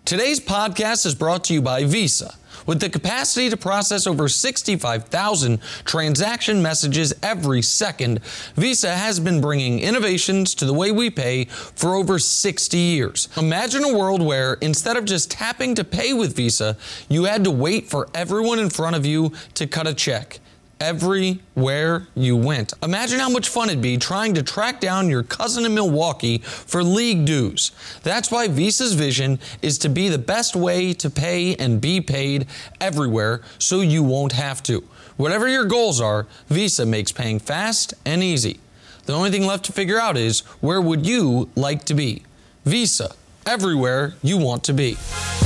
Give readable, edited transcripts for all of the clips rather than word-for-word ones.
Today's podcast is brought to you by Visa. With the capacity to process over 65,000 transaction messages every second, Visa has been bringing innovations to the way we pay for over 60 years. Imagine a world where, instead of just tapping to pay with Visa, you had to wait for everyone in front of you to cut a check. Everywhere you went. Imagine how much fun it'd be trying to track down your cousin in Milwaukee for league dues. That's why Visa's vision is to be the best way to pay and be paid everywhere so you won't have to. Whatever your goals are, Visa makes paying fast and easy. The only thing left to figure out is, where would you like to be? Visa, everywhere you want to be.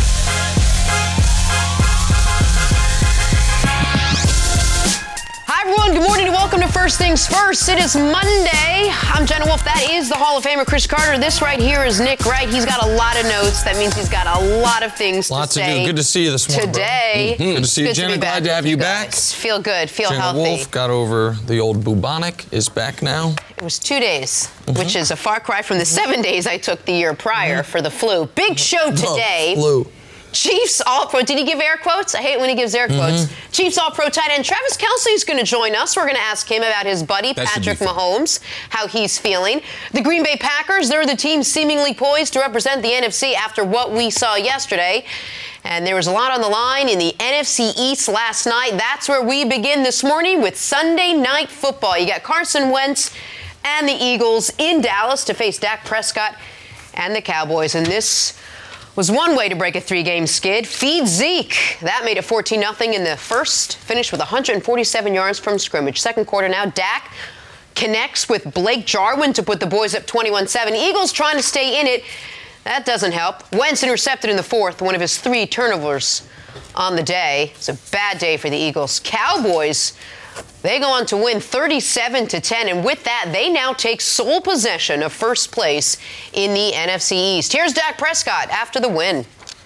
Hi everyone, good morning and welcome to First Things First. It is Monday. I'm Jenna Wolf. That is the Hall of Famer Chris Carter. This right here is Nick Wright. He's got a lot of notes. That means he's got a lot of things to say. Do. Good to see you this morning. Today. Good to see you, Jenna. Glad to have you back. Feel good. Feel Jenna healthy. Wolf got over the old bubonic, is back now. It was 2 days, which is a far cry from the 7 days I took the year prior for the flu. Big show today. Flu. Chiefs All-Pro. Did he give air quotes? I hate when he gives air quotes. Chiefs All-Pro tight end Travis Kelce is going to join us. We're going to ask him about his buddy, Patrick Mahomes, how he's feeling. The Green Bay Packers, they're the team seemingly poised to represent the NFC after what we saw yesterday. And there was a lot on the line in the NFC East last night. That's where we begin this morning with Sunday Night Football. You got Carson Wentz and the Eagles in Dallas to face Dak Prescott and the Cowboys. And this was one way to break a three-game skid. Feed Zeke. That made it 14-0 in the first. Finished with 147 yards from scrimmage. Second quarter now, Dak connects with Blake Jarwin to put the boys up 21-7. Eagles trying to stay in it. That doesn't help. Wentz intercepted in the fourth, one of his 3 turnovers on the day. It's a bad day for the Eagles. Cowboys, they go on to win 37-10, and with that, they now take sole possession of first place in the NFC East. Here's Dak Prescott after the win.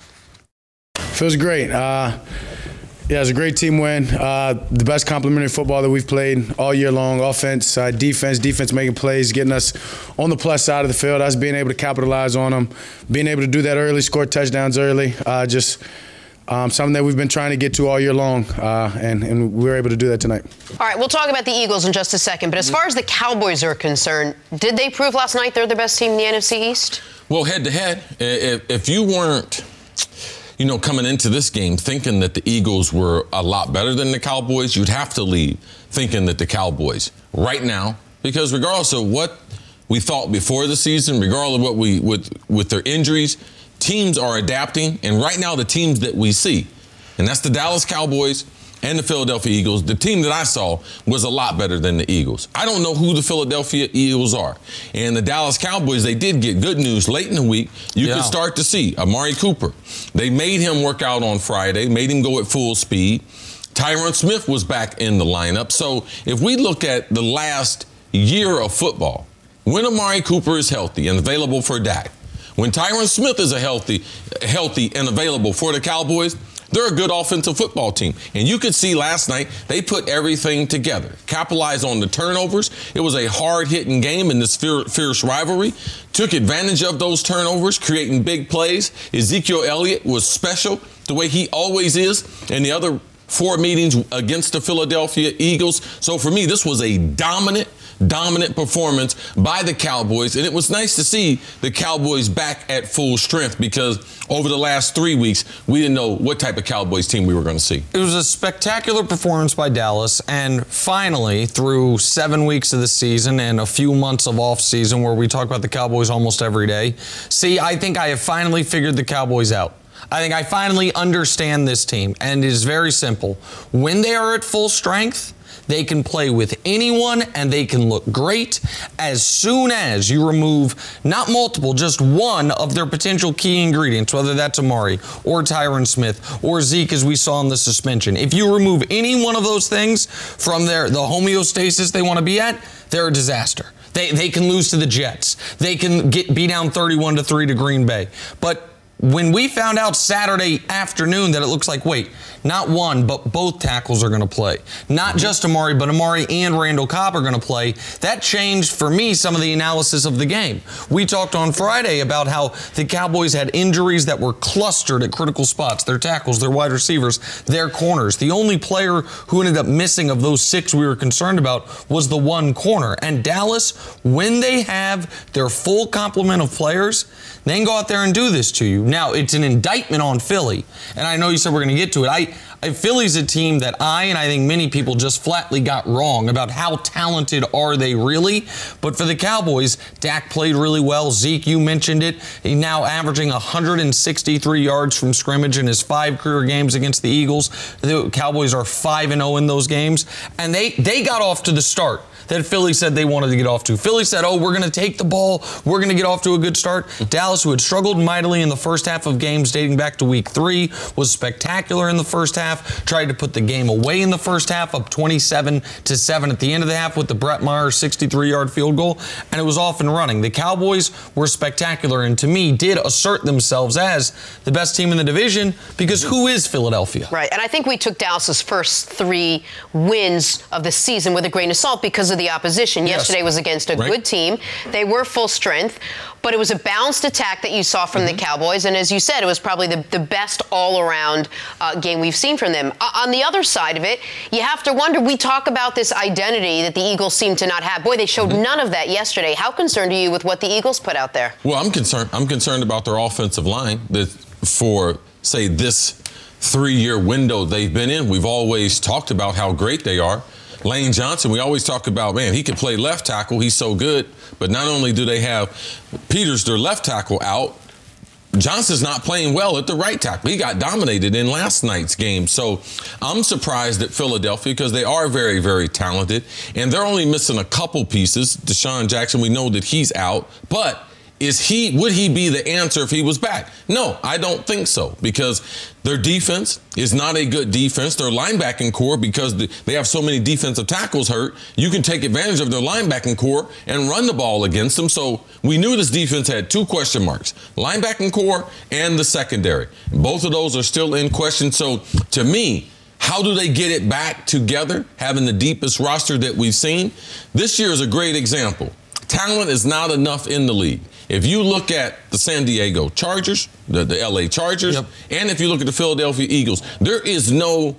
Feels great. Yeah, it's a great team win. The best complementary football that we've played all year long. Offense, defense making plays, getting us on the plus side of the field, us being able to capitalize on them, being able to do that early, score touchdowns early. Something that we've been trying to get to all year long, and we were able to do that tonight. All right, we'll talk about the Eagles in just a second, but as far as the Cowboys are concerned, did they prove last night they're the best team in the NFC East? Well, head-to-head, if you weren't, coming into this game thinking that the Eagles were a lot better than the Cowboys, you'd have to leave thinking that the Cowboys, right now, because regardless of what we thought before the season, regardless of what with their injuries, teams are adapting, and right now the teams that we see, and that's the Dallas Cowboys and the Philadelphia Eagles, the team that I saw was a lot better than the Eagles. I don't know who the Philadelphia Eagles are. And the Dallas Cowboys, they did get good news late in the week. You could start to see Amari Cooper. They made him work out on Friday, made him go at full speed. Tyron Smith was back in the lineup. So if we look at the last year of football, when Amari Cooper is healthy and available for Dak, when Tyron Smith is healthy and available for the Cowboys, they're a good offensive football team. And you could see last night, they put everything together. Capitalized on the turnovers. It was a hard-hitting game in this fierce rivalry. Took advantage of those turnovers, creating big plays. Ezekiel Elliott was special, the way he always is in the other 4 meetings against the Philadelphia Eagles. So for me, this was a dominant performance by the Cowboys, and it was nice to see the Cowboys back at full strength, because over the last 3 weeks, we didn't know what type of Cowboys team we were going to see. It was a spectacular performance by Dallas, and finally, through 7 weeks of the season and a few months of off season where we talk about the Cowboys almost every day, I think I have finally figured the Cowboys out. I think I finally understand this team, and it is very simple. When they are at full strength, they can play with anyone, and they can look great as soon as you remove not multiple, just one of their potential key ingredients, whether that's Amari or Tyron Smith or Zeke, as we saw in the suspension. If you remove any one of those things from the homeostasis they want to be at, they're a disaster. They can lose to the Jets. They can be down 31-3 to Green Bay. But when we found out Saturday afternoon that it looks like, wait, not one, but both tackles are going to play. Not just Amari, but Amari and Randall Cobb are going to play. That changed, for me, some of the analysis of the game. We talked on Friday about how the Cowboys had injuries that were clustered at critical spots. Their tackles, their wide receivers, their corners. The only player who ended up missing of those 6 we were concerned about was the one corner. And Dallas, when they have their full complement of players, they can go out there and do this to you. Now, it's an indictment on Philly, and I know you said we're going to get to it. Philly's a team that I think many people just flatly got wrong about how talented are they really. But for the Cowboys, Dak played really well. Zeke, you mentioned it. He's now averaging 163 yards from scrimmage in his 5 career games against the Eagles. The Cowboys are 5-0 in those games, and they got off to the start that Philly said they wanted to get off to. Philly said, we're going to take the ball. We're going to get off to a good start. Dallas, who had struggled mightily in the first half of games dating back to week 3, was spectacular in the first half, tried to put the game away in the first half, up 27-7 at the end of the half with the Brett Maher 63-yard field goal, and it was off and running. The Cowboys were spectacular and, to me, did assert themselves as the best team in the division because who is Philadelphia? Right, and I think we took Dallas's first 3 wins of the season with a grain of salt because of the opposition. Yes. Yesterday was against a good team. They were full strength, but it was a balanced attack that you saw from the Cowboys, and as you said, it was probably the best all-around game we've seen from them. On the other side of it, you have to wonder, we talk about this identity that the Eagles seem to not have. Boy, they showed none of that yesterday. How concerned are you with what the Eagles put out there? Well, I'm concerned. I'm concerned about their offensive line that for, say, this 3-year window they've been in. We've always talked about how great they are. Lane Johnson, we always talk about, man, he can play left tackle. He's so good. But not only do they have Peters, their left tackle, out, Johnson's not playing well at the right tackle. He got dominated in last night's game. So I'm surprised at Philadelphia because they are very, very talented. And they're only missing a couple pieces. Deshaun Jackson, we know that he's out. But would he be the answer if he was back? No, I don't think so, because their defense is not a good defense. Their linebacking core, because they have so many defensive tackles hurt, you can take advantage of their linebacking core and run the ball against them. So we knew this defense had 2 question marks, linebacking core and the secondary. Both of those are still in question. So to me, how do they get it back together, having the deepest roster that we've seen? This year is a great example. Talent is not enough in the league. If you look at the San Diego Chargers, the LA Chargers, and if you look at the Philadelphia Eagles, there's no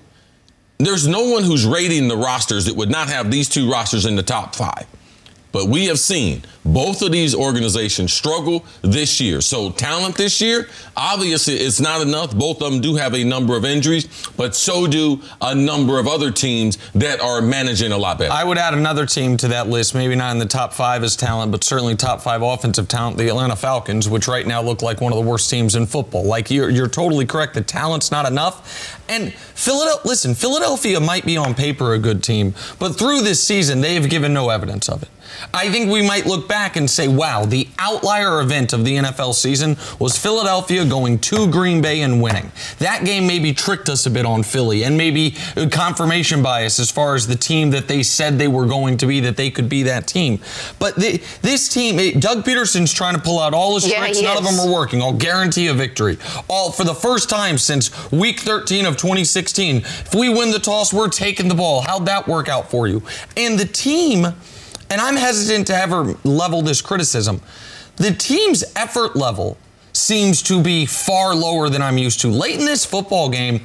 one who's rating the rosters that would not have these 2 rosters in the top 5. But we have seen both of these organizations struggle this year. So talent this year, obviously it's not enough. Both of them do have a number of injuries, but so do a number of other teams that are managing a lot better. I would add another team to that list, maybe not in the top 5 as talent, but certainly top 5 offensive talent, the Atlanta Falcons, which right now look like one of the worst teams in football. Like, you're totally correct. The talent's not enough. And Philadelphia might be on paper a good team, but through this season, they have given no evidence of it. I think we might look back and say, wow, the outlier event of the NFL season was Philadelphia going to Green Bay and winning. That game maybe tricked us a bit on Philly, and maybe confirmation bias as far as the team that they said they were going to be, that they could be that team. But this team, Doug Peterson's trying to pull out all his tricks. None of them are working. I'll guarantee a victory. All for the first time since week 13 of 2016. If we win the toss, we're taking the ball. How'd that work out for you? And the team, and I'm hesitant to ever level this criticism, the team's effort level seems to be far lower than I'm used to. Late in this football game,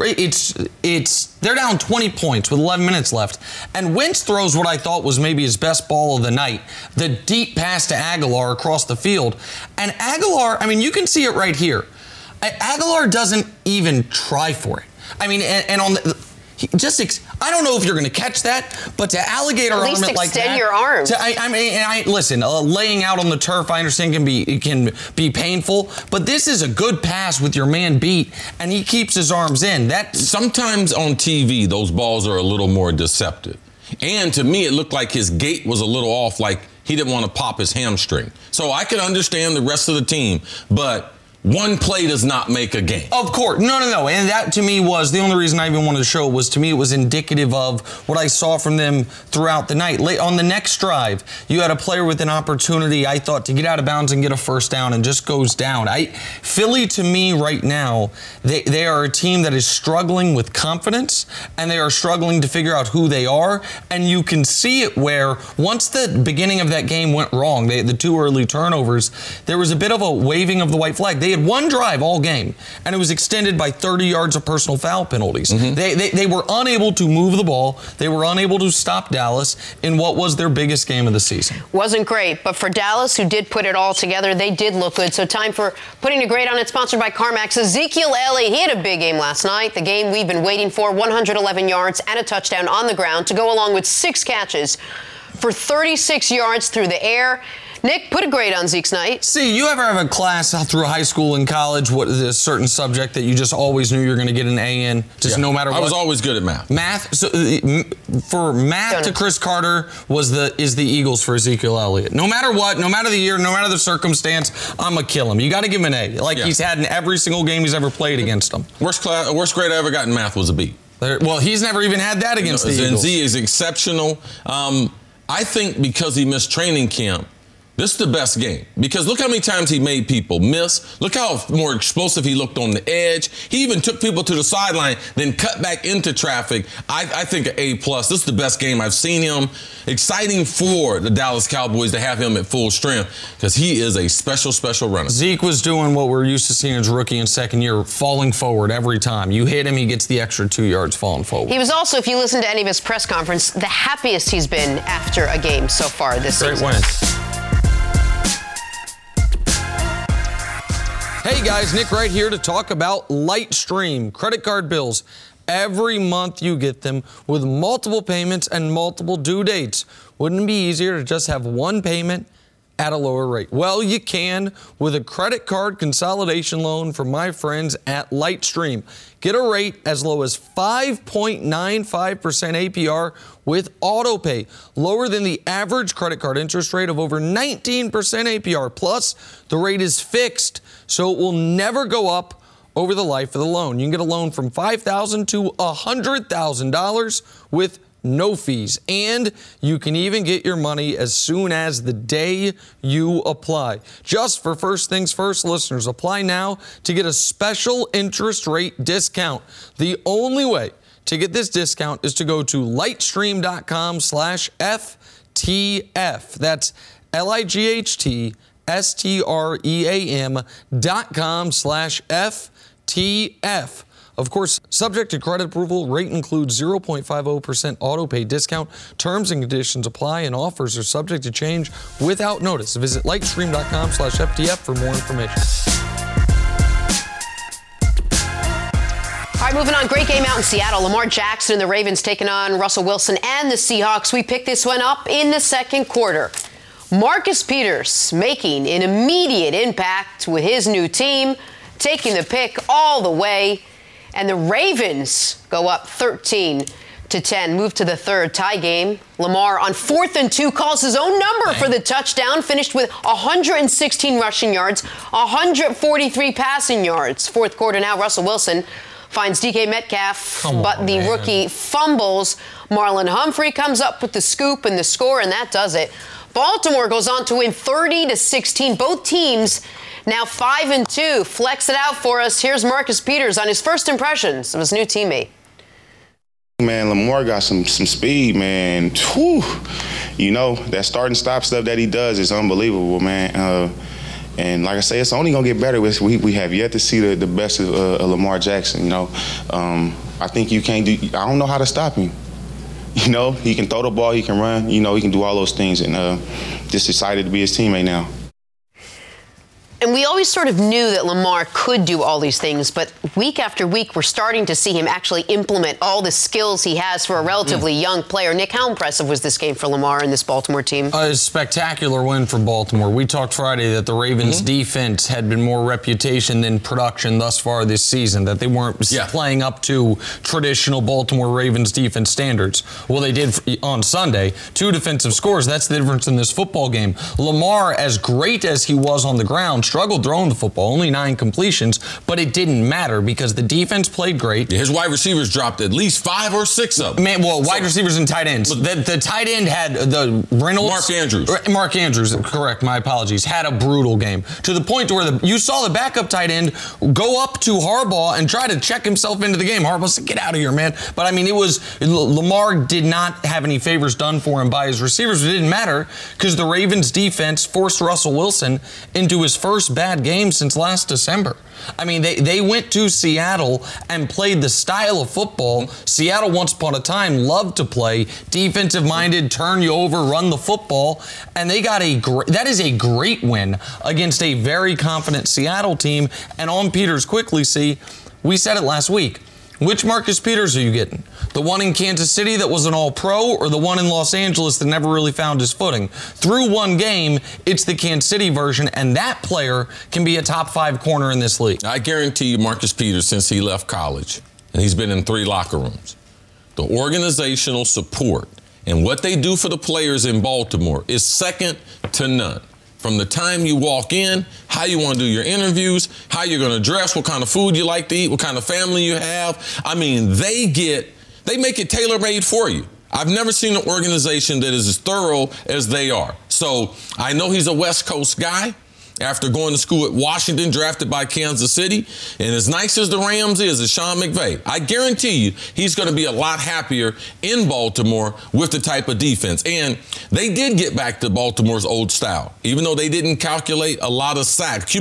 they're down 20 points with 11 minutes left, and Wentz throws what I thought was maybe his best ball of the night, the deep pass to Aguilar across the field. And Aguilar, I mean, you can see it right here. Aguilar doesn't even try for it. I mean, and on the... I don't know if you're going to catch that, but to alligator arm it like that. At least extend your arm. Listen, laying out on the turf, I understand can be painful, but this is a good pass with your man beat, and he keeps his arms in. Sometimes on TV, those balls are a little more deceptive. And to me, it looked like his gait was a little off, like he didn't want to pop his hamstring. So I can understand the rest of the team, but one play does not make a game. Of course. No. And that to me was the only reason I even wanted to show it was to me it was indicative of what I saw from them throughout the night. On the next drive, you had a player with an opportunity, I thought, to get out of bounds and get a first down and just goes down. Philly, to me right now, they are a team that is struggling with confidence and they are struggling to figure out who they are. And you can see it where once the beginning of that game went wrong, the 2 early turnovers, there was a bit of a waving of the white flag. They had one drive all game, and it was extended by 30 yards of personal foul penalties. They were unable to move the ball. They were unable to stop Dallas in what was their biggest game of the season. Wasn't great, but for Dallas, who did put it all together, they did look good. So time for Putting a Grade on It, sponsored by CarMax. Ezekiel Elliott, he had a big game last night, the game we've been waiting for, 111 yards and a touchdown on the ground to go along with 6 catches for 36 yards through the air. Nick, put a grade on Zeke's night. See, you ever have a class through high school and college, what is a certain subject that you just always knew you were going to get an A in, just no matter what? I was always good at math. Math? So, for math to Chris Carter is the Eagles for Ezekiel Elliott. No matter what, no matter the year, no matter the circumstance, I'm going to kill him. You got to give him an A, like he's had in every single game he's ever played against them. Worst grade I ever got in math was a B. Well, he's never even had that against the Eagles. Z is exceptional. I think because he missed training camp, this is the best game because look how many times he made people miss. Look how more explosive he looked on the edge. He even took people to the sideline, then cut back into traffic. I think an A+. This is the best game I've seen him. Exciting for the Dallas Cowboys to have him at full strength because he is a special, special runner. Zeke was doing what we're used to seeing his rookie and second year, falling forward every time. You hit him, he gets the extra 2 yards falling forward. He was also, if you listen to any of his press conference, the happiest he's been after a game so far this season. Great win. Hey guys, Nick right here to talk about Lightstream credit card bills. Every month you get them with multiple payments and multiple due dates. Wouldn't it be easier to just have one payment at a lower rate? Well, you can with a credit card consolidation loan from my friends at Lightstream. Get a rate as low as 5.95% APR with AutoPay, lower than the average credit card interest rate of over 19% APR. Plus, the rate is fixed, so it will never go up over the life of the loan. You can get a loan from $5,000 to $100,000 with no fees. And you can even get your money as soon as the day you apply. Just for First Things First listeners, apply now to get a special interest rate discount. The only way to get this discount is to go to lightstream.com/FTF. That's lightstream.com/FTF. Of course, subject to credit approval, rate includes 0.50% auto pay discount. Terms and conditions apply and offers are subject to change without notice. Visit lightstream.com/FTF for more information. All right, moving on. Great game out in Seattle. Lamar Jackson and the Ravens taking on Russell Wilson and the Seahawks. We picked this one up in the second quarter. Marcus Peters making an immediate impact with his new team, taking the pick all the way. And the Ravens go up 13-10, move to the third tie game. Lamar on 4th and 2 calls his own number for the touchdown, finished with 116 rushing yards, 143 passing yards. Fourth quarter now, Russell Wilson finds DK Metcalf, the rookie fumbles. Marlon Humphrey comes up with the scoop and the score, and that does it. Baltimore goes on to win 30-16. Both teams now 5-2. Flex it out for us. Here's Marcus Peters on his first impressions of his new teammate. Man, Lamar got some speed, man. Whew. You know, that start and stop stuff that he does is unbelievable, man. And like I say, it's only going to get better. We have yet to see the best of Lamar Jackson, you know. I think I don't know how to stop him. You know, he can throw the ball, he can run, you know, he can do all those things. And just excited to be his teammate now. And we always sort of knew that Lamar could do all these things, but week after week, we're starting to see him actually implement all the skills he has for a relatively young player. Nick, how impressive was this game for Lamar and this Baltimore team? A spectacular win for Baltimore. We talked Friday that the Ravens' defense had been more reputation than production thus far this season, that they weren't playing up to traditional Baltimore Ravens defense standards. Well, they did on Sunday. 2 defensive scores. That's the difference in this football game. Lamar, as great as he was on the ground, struggled throwing the football, only 9 completions, but it didn't matter because the defense played great. Yeah, his wide receivers dropped at least 5 or 6 of them. Wide receivers and tight ends. The tight end had the Reynolds. Mark Andrews, correct, my apologies, had a brutal game. To the point where you saw the backup tight end go up to Harbaugh and try to check himself into the game. Harbaugh said, get out of here, man. But, I mean, Lamar did not have any favors done for him by his receivers. It didn't matter because the Ravens defense forced Russell Wilson into his first bad game since last December. I mean, they went to Seattle and played the style of football Seattle once upon a time loved to play, defensive-minded, turn you over, run the football, and they got that is a great win against a very confident Seattle team. And on Peters quickly, we said it last week. Which Marcus Peters are you getting? The one in Kansas City that was an all-pro or the one in Los Angeles that never really found his footing? Through one game, it's the Kansas City version, and that player can be a top 5 corner in this league. I guarantee you Marcus Peters, since he left college, and he's been in 3 locker rooms, the organizational support and what they do for the players in Baltimore is second to none. From the time you walk in, how you want to do your interviews, how you're going to dress, what kind of food you like to eat, what kind of family you have. I mean, they make it tailor-made for you. I've never seen an organization that is as thorough as they are. So I know he's a West Coast guy. After going to school at Washington, drafted by Kansas City. And as nice as the Rams is, as Sean McVay, I guarantee you he's going to be a lot happier in Baltimore with the type of defense. And they did get back to Baltimore's old style. Even though they didn't accumulate a lot of sacks.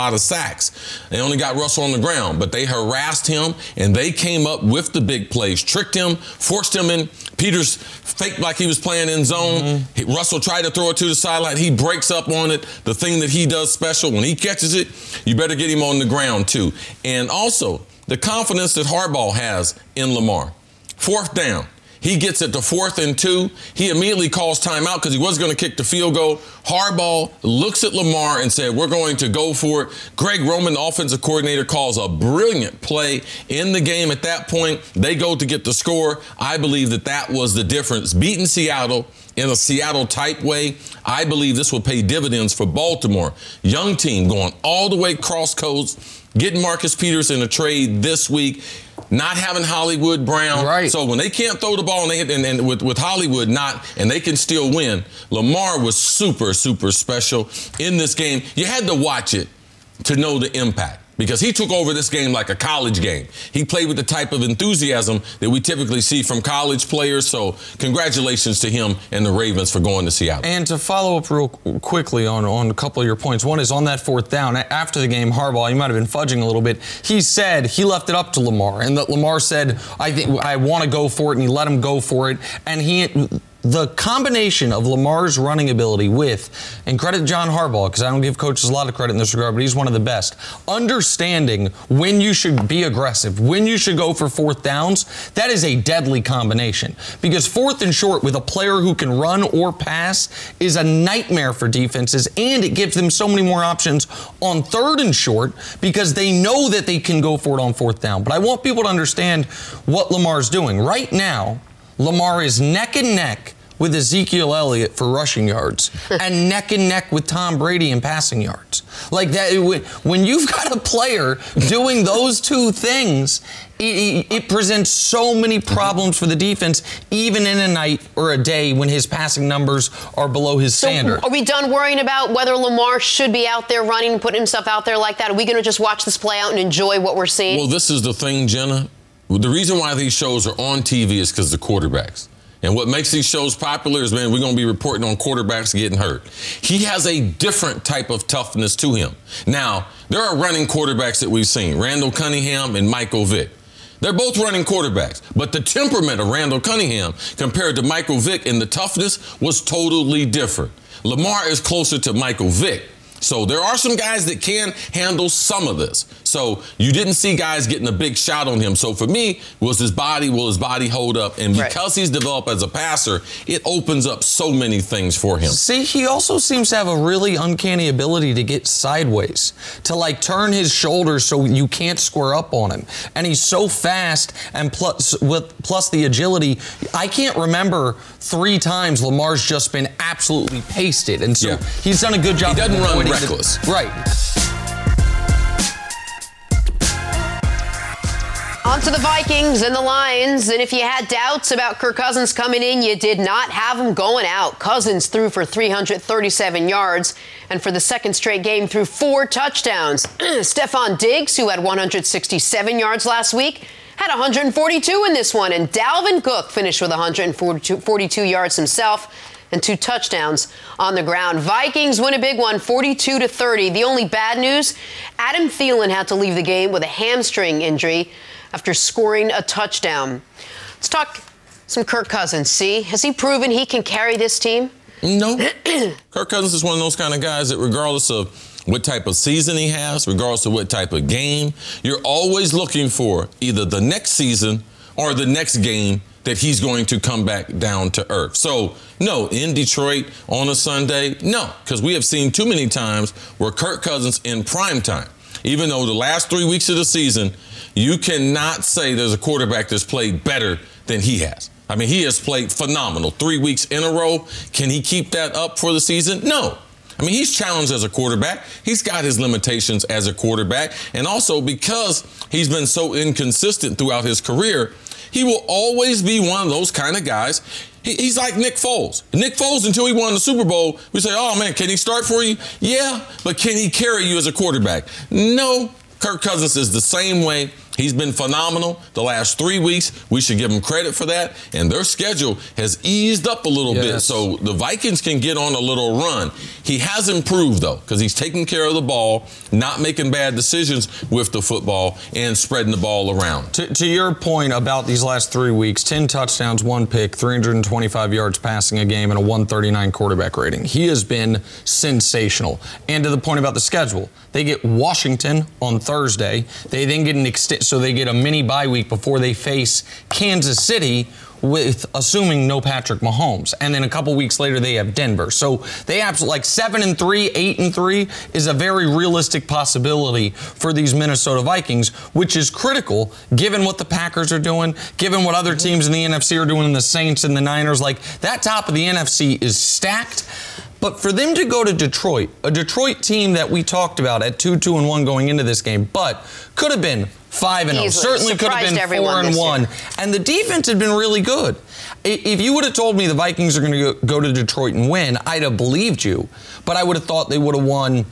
They only got Russell on the ground. But they harassed him, and they came up with the big plays, tricked him, forced him in. Peters faked like he was playing in zone. Russell tried to throw it to the sideline. He breaks up on it. The thing that he does special, when he catches it, you better get him on the ground too. And also, the confidence that Harbaugh has in Lamar. 4th down. He gets it to 4th and 2. He immediately calls timeout because he was going to kick the field goal. Harbaugh looks at Lamar and said, we're going to go for it. Greg Roman, the offensive coordinator, calls a brilliant play in the game. At that point, they go to get the score. I believe that was the difference. Beating Seattle in a Seattle-type way, I believe this will pay dividends for Baltimore. Young team going all the way cross coast, getting Marcus Peters in a trade this week. Not having Hollywood Brown. Right. So when they can't throw the ball and with Hollywood and they can still win, Lamar was super, super special in this game. You had to watch it to know the impact because he took over this game like a college game. He played with the type of enthusiasm that we typically see from college players. So congratulations to him and the Ravens for going to Seattle. And to follow up real quickly on a couple of your points. One is on that 4th down. After the game, Harbaugh, he might have been fudging a little bit. He said he left it up to Lamar. And that Lamar said, I want to go for it. And he let him go for it. And the combination of Lamar's running ability and credit John Harbaugh, because I don't give coaches a lot of credit in this regard, but he's one of the best, understanding when you should be aggressive, when you should go for 4th downs, that is a deadly combination. Because 4th and short with a player who can run or pass is a nightmare for defenses, and it gives them so many more options on 3rd and short because they know that they can go for it on 4th down. But I want people to understand what Lamar's doing. Right now, Lamar is neck and neck with Ezekiel Elliott for rushing yards and neck with Tom Brady in passing yards. Like that, when you've got a player doing those two things, it presents so many problems for the defense, even in a night or a day when his passing numbers are below his standard. Are we done worrying about whether Lamar should be out there running, putting himself out there like that? Are we going to just watch this play out and enjoy what we're seeing? Well, this is the thing, Jenna. The reason why these shows are on TV is because of the quarterbacks. And what makes these shows popular is, man, we're going to be reporting on quarterbacks getting hurt. He has a different type of toughness to him. Now, there are running quarterbacks that we've seen, Randall Cunningham and Michael Vick. They're both running quarterbacks, but the temperament of Randall Cunningham compared to Michael Vick and the toughness was totally different. Lamar is closer to Michael Vick. So there are some guys that can handle some of this. So you didn't see guys getting a big shot on him. So for me, will his body hold up? And because he's developed as a passer, it opens up so many things for him. See, he also seems to have a really uncanny ability to get sideways, to like turn his shoulders so you can't square up on him. And he's so fast, and plus the agility. I can't remember 3 times Lamar's just been absolutely pasted. And so he's done a good job. He doesn't run reckless. Right. On to the Vikings and the Lions. And if you had doubts about Kirk Cousins coming in, you did not have him going out. Cousins threw for 337 yards and for the second straight game threw 4 touchdowns. Stephon Diggs, who had 167 yards last week, had 142 in this one. And Dalvin Cook finished with 142 yards himself and 2 touchdowns on the ground. Vikings win a big one, 42-30. The only bad news, Adam Thielen had to leave the game with a hamstring injury after scoring a touchdown. Let's talk some Kirk Cousins. See, has he proven he can carry this team? No. Kirk Cousins is one of those kind of guys that regardless of what type of season he has, regardless of what type of game, you're always looking for either the next season or the next game that he's going to come back down to earth. So, no, in Detroit on a Sunday, no, because we have seen too many times where Kirk Cousins in prime time, even though the last 3 weeks of the season, you cannot say there's a quarterback that's played better than he has. I mean, he has played phenomenal 3 weeks in a row. Can he keep that up for the season? No. I mean, he's challenged as a quarterback. He's got his limitations as a quarterback. And also because he's been so inconsistent throughout his career, he will always be one of those kind of guys. He's like Nick Foles. Nick Foles, until he won the Super Bowl, we say, oh, man, can he start for you? Yeah, but can he carry you as a quarterback? No. Kirk Cousins is the same way. He's been phenomenal the last 3 weeks. We should give him credit for that. And their schedule has eased up a little bit, so the Vikings can get on a little run. He has improved, though, because he's taking care of the ball, not making bad decisions with the football, and spreading the ball around. To your point about these last 3 weeks, 10 touchdowns, 1 pick, 325 yards passing a game, and a 139 quarterback rating. He has been sensational. And to the point about the schedule, they get Washington on Thursday. They then get so they get a mini bye week before they face Kansas City, with assuming no Patrick Mahomes. And then a couple weeks later, they have Denver. So they absolutely, like 7-3, 8-3 is a very realistic possibility for these Minnesota Vikings, which is critical given what the Packers are doing, given what other teams in the NFC are doing, the Saints and the Niners. Like, that top of the NFC is stacked. But for them to go to Detroit, a Detroit team that we talked about at 2-1 going into this game, but could have been 5-0, certainly could have been 4-1, and the defense had been really good. If you would have told me the Vikings are going to go to Detroit and win, I'd have believed you, but I would have thought they would have won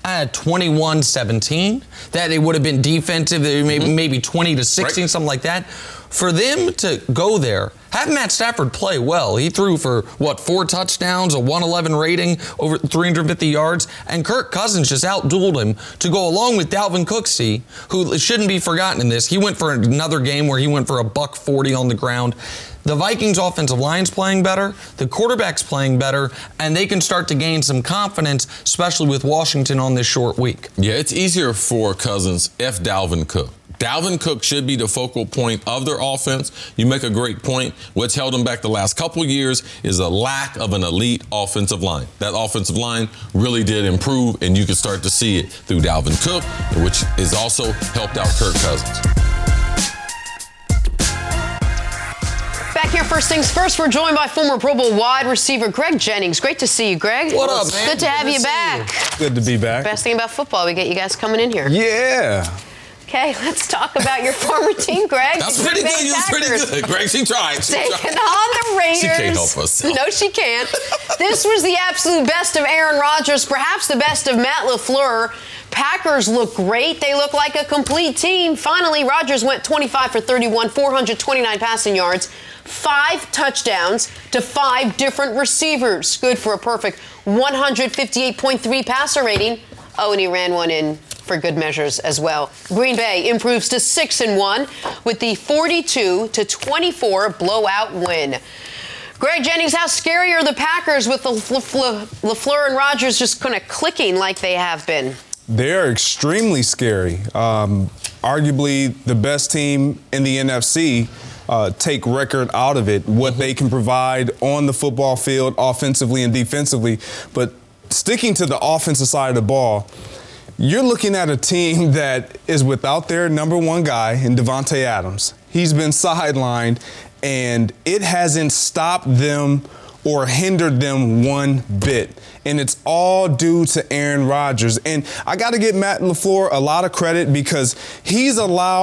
21-17, that it would have been defensive, maybe 20-16, something like that. For them to go there, have Matt Stafford play well. He threw for, 4 touchdowns, a 111 rating, over 350 yards, and Kirk Cousins just outdueled him to go along with Dalvin Cook, who shouldn't be forgotten in this. He went for another game where he went for a $140 on the ground. The Vikings' offensive line's playing better, the quarterback's playing better, and they can start to gain some confidence, especially with Washington on this short week. Yeah, it's easier for Cousins if Dalvin Cook. Dalvin Cook should be the focal point of their offense. You make a great point. What's held them back the last couple years is a lack of an elite offensive line. That offensive line really did improve, and you can start to see it through Dalvin Cook, which has also helped out Kirk Cousins. Back here, first things first, we're joined by former Pro Bowl wide receiver Greg Jennings. Great to see you, Greg. What up, man? Good to have you back. Good to be back. Best thing about football, we get you guys coming in here. Yeah. Okay, let's talk about your former team, Greg. That's pretty good. You was pretty good. Greg, she tried. Taking on the Raiders. She can't help us. No, she can't. This was the absolute best of Aaron Rodgers, perhaps the best of Matt LaFleur. Packers look great. They look like a complete team. Finally, Rodgers went 25 for 31, 429 passing yards, 5 touchdowns to 5 different receivers. Good for a perfect 158.3 passer rating. Oh, and he ran one in for good measures as well. Green Bay improves to 6-1 with the 42-24 blowout win. Greg Jennings, how scary are the Packers with the LaFleur and Rodgers just kind of clicking like they have been? They're extremely scary. Arguably the best team in the NFC. Take record out of it, what they can provide on the football field offensively and defensively. But sticking to the offensive side of the ball, you're looking at a team that is without their number one guy in Davante Adams. He's been sidelined, and it hasn't stopped them or hindered them one bit. And it's all due to Aaron Rodgers. And I got to give Matt LaFleur a lot of credit because he's allowed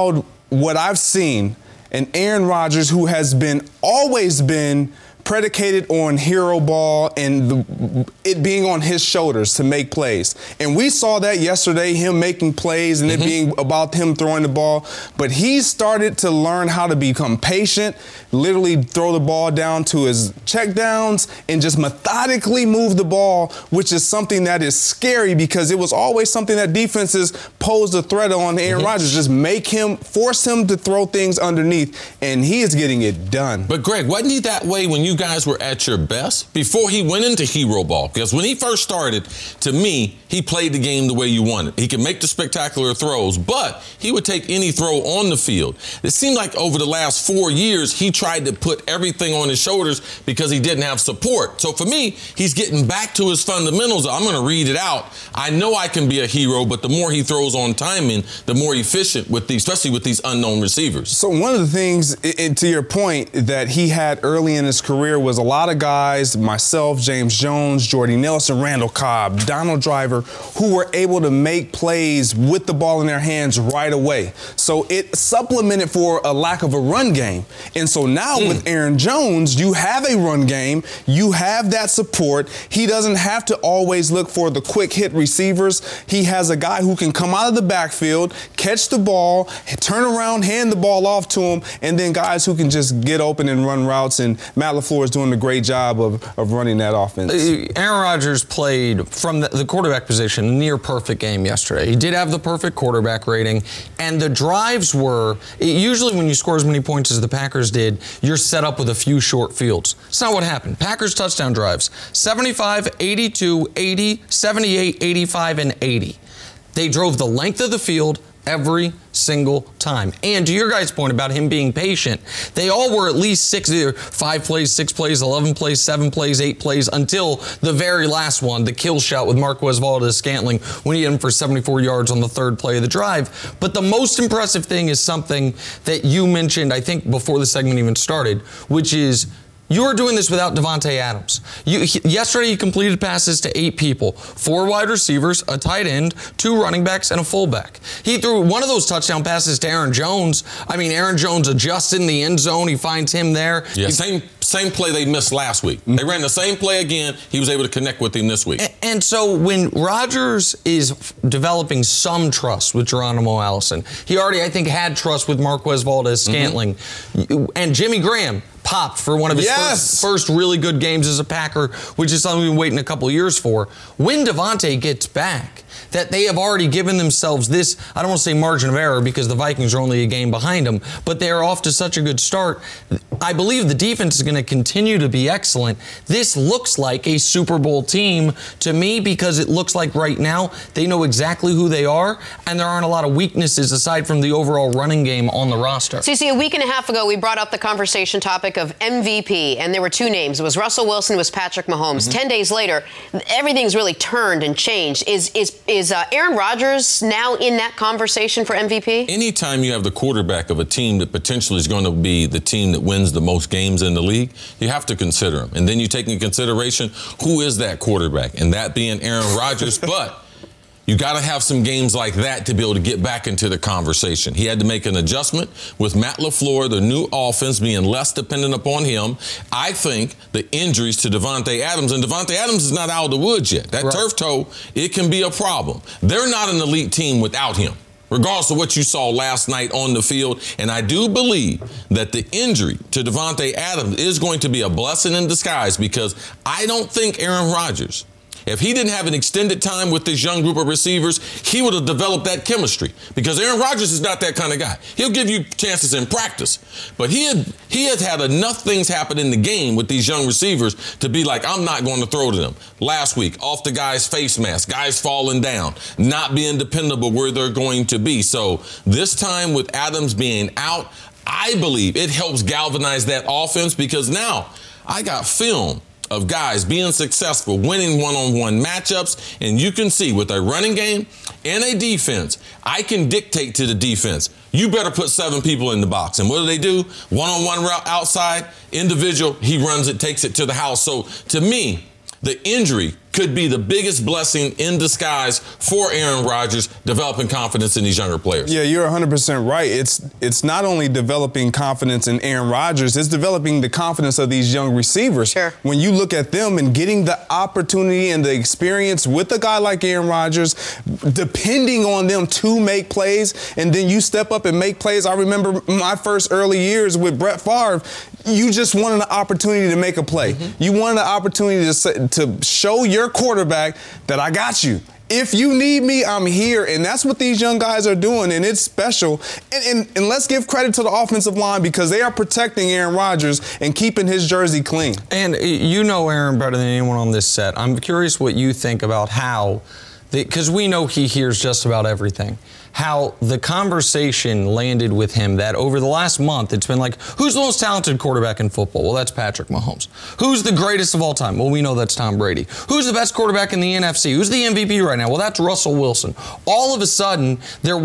what I've seen, an Aaron Rodgers who has always been predicated on hero ball and it being on his shoulders to make plays. And we saw that yesterday, him making plays and it being about him throwing the ball. But he started to learn how to become patient, literally throw the ball down to his checkdowns and just methodically move the ball, which is something that is scary because it was always something that defenses posed a threat on Aaron Rodgers. Just force him to throw things underneath, and he is getting it done. But Greg, wasn't he that way when you guys were at your best before he went into hero ball? Because when he first started, to me, he played the game the way you wanted. He could make the spectacular throws, but he would take any throw on the field. It seemed like over the last 4 years, he tried to put everything on his shoulders because he didn't have support. So for me, he's getting back to his fundamentals. I'm going to read it out. I know I can be a hero, but the more he throws on timing, the more efficient especially with these unknown receivers. So one of the things, to your point, that he had early in his career was a lot of guys, myself, James Jones, Jordy Nelson, Randall Cobb, Donald Driver, who were able to make plays with the ball in their hands right away. So it supplemented for a lack of a run game. And so now with Aaron Jones, you have a run game, you have that support. He doesn't have to always look for the quick hit receivers. He has a guy who can come out of the backfield, catch the ball, turn around, hand the ball off to him, and then guys who can just get open and run routes. And Matt LaFleur is doing a great job of running that offense. Aaron Rodgers played from the quarterback position a near perfect game yesterday. He did have the perfect quarterback rating, and the drives were, usually when you score as many points as the Packers did, you're set up with a few short fields. It's not what happened. Packers touchdown drives, 75, 82, 80, 78, 85, and 80. They drove the length of the field every single time. And to your guys' point about him being patient, they all were at least 5 plays, 6 plays, 11 plays, 7 plays, 8 plays until the very last one, the kill shot with Marquez Valdes-Scantling when he hit him for 74 yards on the third play of the drive. But the most impressive thing is something that you mentioned, I think, before the segment even started, which is you're doing this without Davante Adams. Yesterday, you completed passes to 8 people, 4 wide receivers, a tight end, 2 running backs, and a fullback. He threw one of those touchdown passes to Aaron Jones. I mean, Aaron Jones adjusts in the end zone. He finds him there. Yeah, same play they missed last week. They ran the same play again. He was able to connect with him this week. And so when Rodgers is developing some trust with Geronimo Allison, he already, I think, had trust with Marquez Valdes-Scantling. And Jimmy Graham popped for one of his first really good games as a Packer, which is something we've been waiting a couple of years for. When Davante gets back, that they have already given themselves this, I don't want to say margin of error because the Vikings are only a game behind them, but they're off to such a good start. I believe the defense is going to continue to be excellent. This looks like a Super Bowl team to me because it looks like right now they know exactly who they are and there aren't a lot of weaknesses aside from the overall running game on the roster. CC, a week and a half ago, we brought up the conversation topic of MVP, and there were 2 names. It was Russell Wilson, it was Patrick Mahomes. 10 days later, everything's really turned and changed. Is Aaron Rodgers now in that conversation for MVP? Anytime you have the quarterback of a team that potentially is going to be the team that wins the most games in the league, you have to consider him. And then you take into consideration who is that quarterback, and that being Aaron Rodgers. But you got to have some games like that to be able to get back into the conversation. He had to make an adjustment with Matt LaFleur, the new offense being less dependent upon him. I think the injuries to Davante Adams, and Davante Adams is not out of the woods yet. That turf toe, it can be a problem. They're not an elite team without him, regardless of what you saw last night on the field. And I do believe that the injury to Davante Adams is going to be a blessing in disguise because I don't think Aaron Rodgers, if he didn't have an extended time with this young group of receivers, he would have developed that chemistry because Aaron Rodgers is not that kind of guy. He'll give you chances in practice, but he has had enough things happen in the game with these young receivers to be like, I'm not going to throw to them. Last week, off the guy's face mask, guys falling down, not being dependable where they're going to be. So this time with Adams being out, I believe it helps galvanize that offense because now I got film of guys being successful, winning one-on-one matchups, and you can see with a running game and a defense, I can dictate to the defense, you better put 7 people in the box. And what do? One-on-one route outside, individual, he runs it, takes it to the house. So to me, the injury could be the biggest blessing in disguise for Aaron Rodgers, developing confidence in these younger players. Yeah, you're 100% right. It's not only developing confidence in Aaron Rodgers, it's developing the confidence of these young receivers. Sure. When you look at them and getting the opportunity and the experience with a guy like Aaron Rodgers, depending on them to make plays, and then you step up and make plays. I remember my first early years with Brett Favre. You just wanted an opportunity to make a play. Mm-hmm. You wanted an opportunity to show your quarterback that I got you. If you need me, I'm here. And that's what these young guys are doing, and it's special. And let's give credit to the offensive line because they are protecting Aaron Rodgers and keeping his jersey clean. And you know Aaron better than anyone on this set. I'm curious what you think about how, because we know he hears just about everything, how the conversation landed with him that over the last month it's been like, who's the most talented quarterback in football? Well, that's Patrick Mahomes. Who's the greatest of all time? Well, we know that's Tom Brady. Who's the best quarterback in the NFC? Who's the MVP right now? Well, that's Russell Wilson. All of a sudden,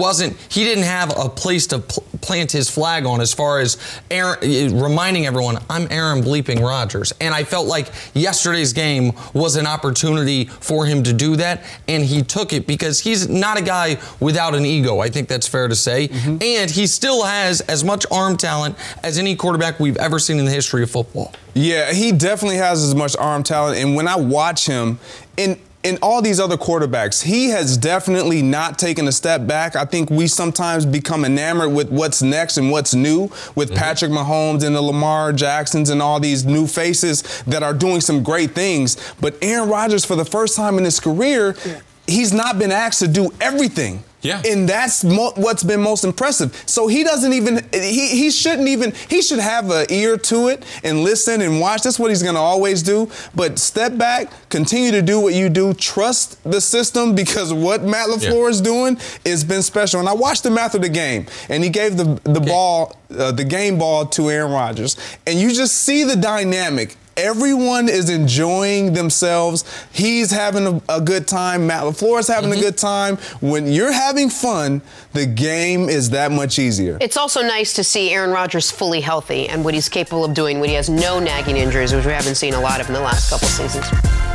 he didn't have a place to plant his flag on as far as reminding everyone, I'm Aaron bleeping Rodgers. And I felt like yesterday's game was an opportunity for him to do that, and he took it because he's not a guy without an ego. I think that's fair to say. Mm-hmm. And he still has as much arm talent as any quarterback we've ever seen in the history of football. Yeah, he definitely has as much arm talent. And when I watch him in all these other quarterbacks, he has definitely not taken a step back. I think we sometimes become enamored with what's next and what's new with Patrick Mahomes and the Lamar Jacksons and all these new faces that are doing some great things. But Aaron Rodgers, for the first time in his career, he's not been asked to do everything. Yeah. And that's what's been most impressive. So he doesn't even, he should have an ear to it and listen and watch. That's what he's going to always do. But step back, continue to do what you do. Trust the system because what Matt LaFleur is doing has been special. And I watched him after the game, and he gave the game ball to Aaron Rodgers. And you just see the dynamic. Everyone is enjoying themselves. He's having a good time. Matt LaFleur is having a good time. When you're having fun, the game is that much easier. It's also nice to see Aaron Rodgers fully healthy and what he's capable of doing when he has no nagging injuries, which we haven't seen a lot of in the last couple seasons.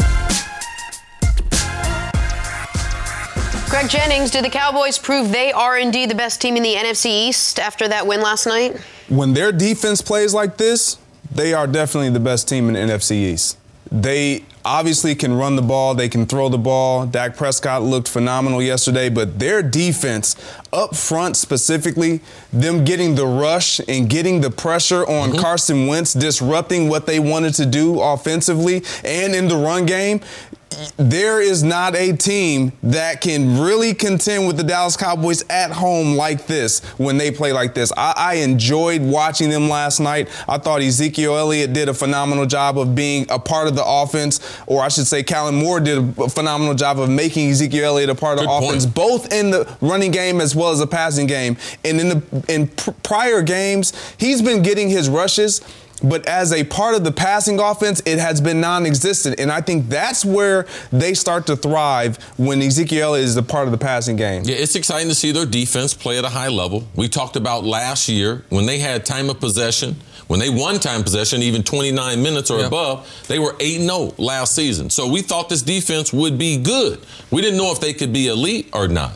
Greg Jennings, did the Cowboys prove they are indeed the best team in the NFC East after that win last night? When their defense plays like this, they are definitely the best team in the NFC East. They obviously can run the ball. They can throw the ball. Dak Prescott looked phenomenal yesterday, but their defense up front specifically, them getting the rush and getting the pressure on Carson Wentz, disrupting what they wanted to do offensively and in the run game, there is not a team that can really contend with the Dallas Cowboys at home like this when they play like this. I enjoyed watching them last night. I thought Ezekiel Elliott did a phenomenal job of being a part of the offense, or I should say Kellen Moore did a phenomenal job of making Ezekiel Elliott a part of the offense, both in the running game as well as the passing game. And in prior games, he's been getting his rushes, but as a part of the passing offense, it has been non-existent. And I think that's where they start to thrive when Ezekiel is a part of the passing game. Yeah, it's exciting to see their defense play at a high level. We talked about last year when they had time of possession, when they won time possession, even 29 minutes or above, they were 8-0 last season. So we thought this defense would be good. We didn't know if they could be elite or not.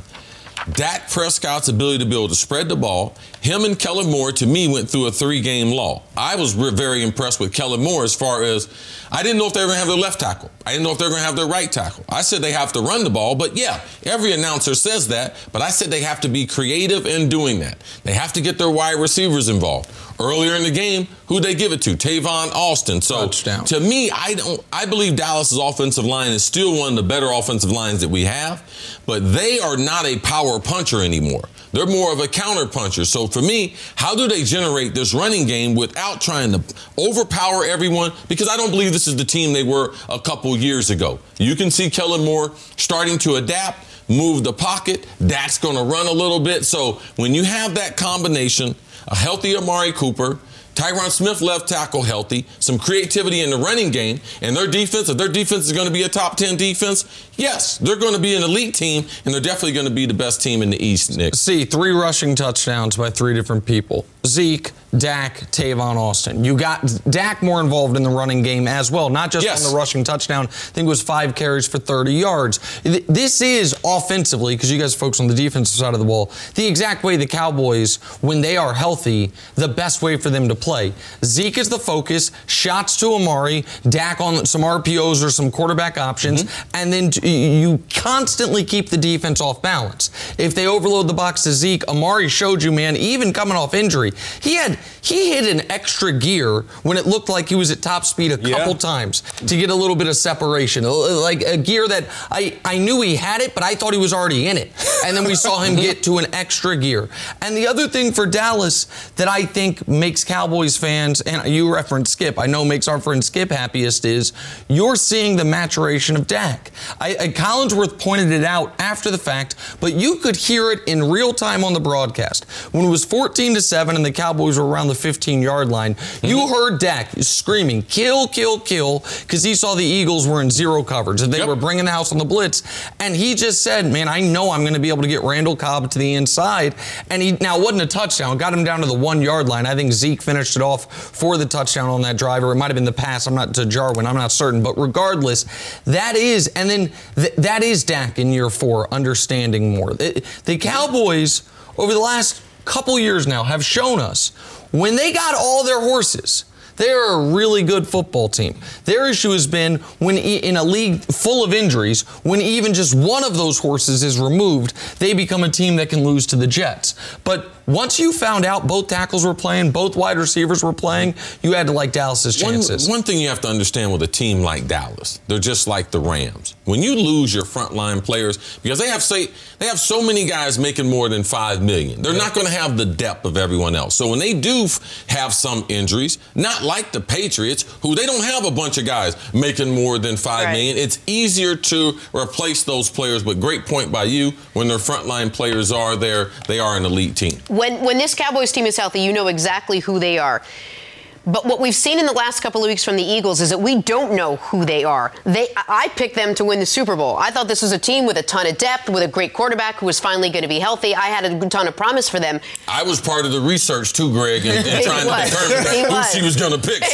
Dak Prescott's ability to be able to spread the ball, him and Kellen Moore, to me, went through a 3-game law. I was very impressed with Kellen Moore as far as I didn't know if they were going to have their left tackle. I didn't know if they were going to have their right tackle. I said they have to run the ball, but yeah, every announcer says that, but I said they have to be creative in doing that. They have to get their wide receivers involved. Earlier in the game, who'd they give it to? Tavon Austin. So touchdown. To me, I believe Dallas's offensive line is still one of the better offensive lines that we have, but they are not a power puncher anymore. They're more of a counter puncher. So for me, how do they generate this running game without trying to overpower everyone? Because I don't believe this is the team they were a couple years ago. You can see Kellen Moore starting to adapt, move the pocket. Dak's going to run a little bit. So when you have that combination, a healthy Amari Cooper, Tyron Smith left tackle healthy, some creativity in the running game, and their defense, if their defense is going to be a top 10 defense, yes, they're going to be an elite team, and they're definitely going to be the best team in the East, Nick. See, 3 rushing touchdowns by 3 different people. Zeke, Dak, Tavon Austin. You got Dak more involved in the running game as well, not just on the rushing touchdown. I think it was 5 carries for 30 yards. This is offensively, because you guys focus on the defensive side of the ball, the exact way the Cowboys, when they are healthy, the best way for them to play. Zeke is the focus, shots to Amari, Dak on some RPOs or some quarterback options, and then you constantly keep the defense off balance. If they overload the box to Zeke, Amari showed you, man, even coming off injury, he hit an extra gear when it looked like he was at top speed a couple times to get a little bit of separation. Like a gear that I knew he had it, but I thought he was already in it. And then we saw him get to an extra gear. And the other thing for Dallas that I think makes Cowboys fans, and you referenced Skip, I know makes our friend Skip happiest, is you're seeing the maturation of Dak. Collinsworth pointed it out after the fact, but you could hear it in real time on the broadcast. When it was 14-7 and the Cowboys were around the 15-yard line, you heard Dak screaming, kill, kill, kill, because he saw the Eagles were in zero coverage, and they were bringing the house on the blitz. And he just said, man, I know I'm going to be able to get Randall Cobb to the inside. And now, it wasn't a touchdown. Got him down to the 1-yard line. I think Zeke finished it off for the touchdown on that drive, or it might have been the pass. I'm not to Jarwin. I'm not certain. But regardless, that is, and then that is Dak in year 4, understanding more. The Cowboys, over the last couple years now, have shown us when they got all their horses, they're a really good football team. Their issue has been when in a league full of injuries, when even just one of those horses is removed, they become a team that can lose to the Jets. But once you found out both tackles were playing, both wide receivers were playing, you had to like Dallas's chances. One thing you have to understand with a team like Dallas, they're just like the Rams. When you lose your frontline players, because they have so many guys making more than $5 million, they're not going to have the depth of everyone else. So when they do have some injuries, not like the Patriots, who they don't have a bunch of guys making more than $5 million, it's easier to replace those players. But great point by you, when their frontline players are there, they are an elite team. When this Cowboys team is healthy, you know exactly who they are. But what we've seen in the last couple of weeks from the Eagles is that we don't know who they are. I picked them to win the Super Bowl. I thought this was a team with a ton of depth, with a great quarterback who was finally going to be healthy. I had a ton of promise for them. I was part of the research too, Greg, and trying to determine who she was going to pick.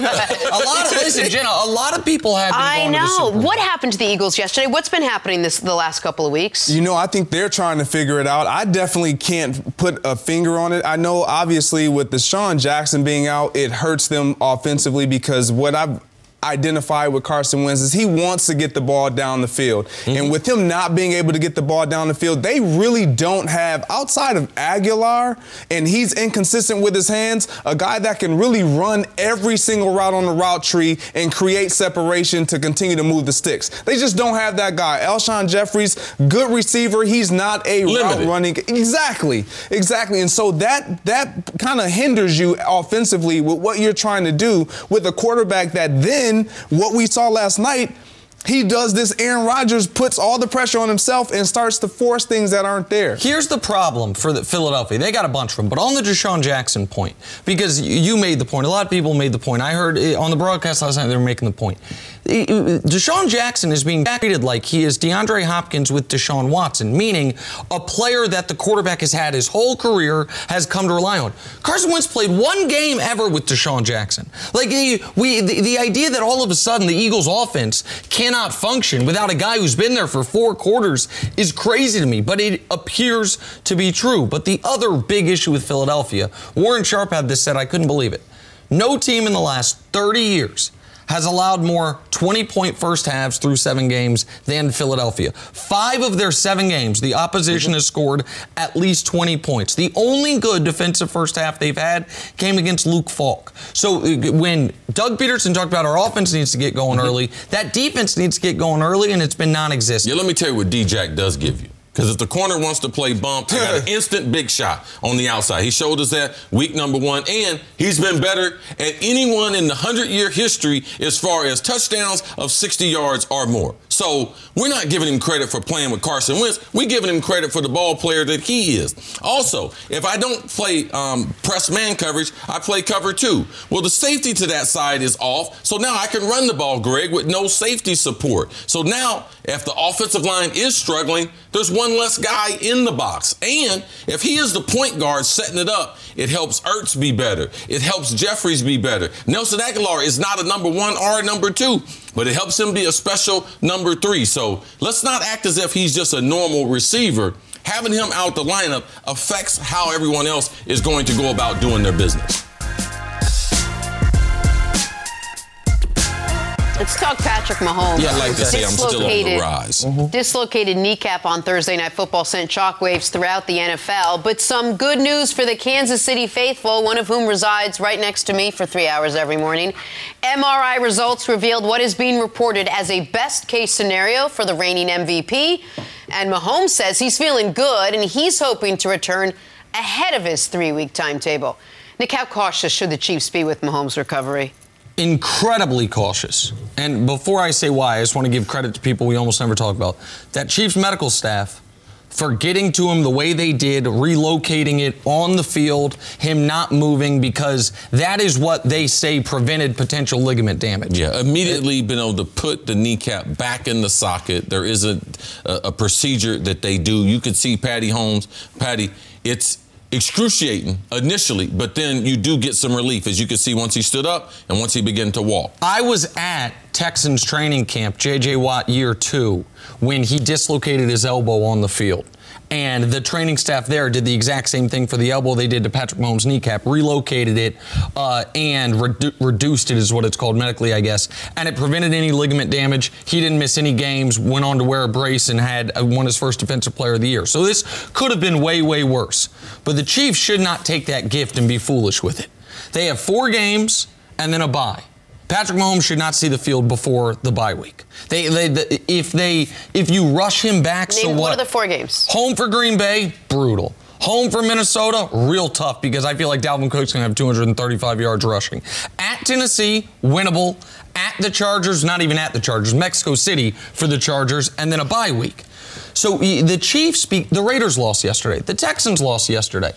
Listen, Jenna, a lot of people have been going to the Super Bowl. What happened to the Eagles yesterday? What's been happening the last couple of weeks? You know, I think they're trying to figure it out. I definitely can't put a finger on it. I know, obviously, with Deshaun Jackson being out, it hurts them offensively, because what I've identified with Carson Wentz is he wants to get the ball down the field. And with him not being able to get the ball down the field, they really don't have, outside of Aguilar, and he's inconsistent with his hands, a guy that can really run every single route on the route tree and create separation to continue to move the sticks. They just don't have that guy. Alshon Jeffries, good receiver. He's not a route running. Exactly. And so that kind of hinders you offensively with what you're trying to do with a quarterback that then, what we saw last night, he does this. Aaron Rodgers puts all the pressure on himself and starts to force things that aren't there. Here's the problem for Philadelphia. They got a bunch of them. But on the Deshaun Jackson point, because you made the point, a lot of people made the point. I heard on the broadcast last night they were making the point. Deshaun Jackson is being treated like he is DeAndre Hopkins with Deshaun Watson, meaning a player that the quarterback has had his whole career, has come to rely on. Carson Wentz played one game ever with Deshaun Jackson. Like the idea that all of a sudden the Eagles' offense cannot function without a guy who's been there for 4 quarters is crazy to me, but it appears to be true. But the other big issue with Philadelphia, Warren Sharp had this said, I couldn't believe it. No team in the last 30 years has allowed more 20-point first halves through 7 games than Philadelphia. 5 of their 7 games, the opposition has scored at least 20 points. The only good defensive first half they've had came against Luke Falk. So when Doug Peterson talked about our offense needs to get going early, that defense needs to get going early, and it's been non-existent. Yeah, let me tell you what D-Jack does give you. Because if the corner wants to play bump, he got an instant big shot on the outside. He showed us that week number 1, and he's been better at anyone in the 100-year history as far as touchdowns of 60 yards or more. So So we're not giving him credit for playing with Carson Wentz. We're giving him credit for the ball player that he is. Also, if I don't play press man coverage, I play cover 2. Well, the safety to that side is off, so now I can run the ball, Greg, with no safety support. So now, if the offensive line is struggling, there's one less guy in the box. And if he is the point guard setting it up, it helps Ertz be better. It helps Jeffries be better. Nelson Aguilar is not a number 1 or a number 2, but it helps him be a special number 3. So let's not act as if he's just a normal receiver. Having him out the lineup affects how everyone else is going to go about doing their business. Let's talk Patrick Mahomes. Yeah, I'd like to say I'm still on the rise. Dislocated kneecap on Thursday Night Football sent shockwaves throughout the NFL. But some good news for the Kansas City faithful, one of whom resides right next to me for 3 hours every morning. MRI results revealed what is being reported as a best-case scenario for the reigning MVP. And Mahomes says he's feeling good, and he's hoping to return ahead of his 3-week timetable. Nick, how cautious should the Chiefs be with Mahomes' recovery? Incredibly cautious. And before I say why, I just want to give credit to people we almost never talk about. That Chiefs medical staff for getting to him the way they did, relocating it on the field, him not moving, because that is what they say prevented potential ligament damage. Yeah, immediately been able to put the kneecap back in the socket. There is a procedure that they do. You could see Patty, it's excruciating initially, but then you do get some relief, as you can see once he stood up and once he began to walk. I was at Texans training camp, J.J. Watt year 2, when he dislocated his elbow on the field. And the training staff there did the exact same thing for the elbow they did to Patrick Mahomes' kneecap, relocated it and reduced it, is what it's called medically, I guess. And it prevented any ligament damage. He didn't miss any games, went on to wear a brace, and won his first Defensive Player of the Year. So this could have been way, way worse. But the Chiefs should not take that gift and be foolish with it. They have 4 games and then a bye. Patrick Mahomes should not see the field before the bye week. If you rush him back, so what? What are the 4 games? Home for Green Bay, brutal. Home for Minnesota, real tough, because I feel like Dalvin Cook's going to have 235 yards rushing. At Tennessee, winnable. At the Chargers, not even at the Chargers, Mexico City for the Chargers, and then a bye week. So the Chiefs, the Raiders lost yesterday. The Texans lost yesterday.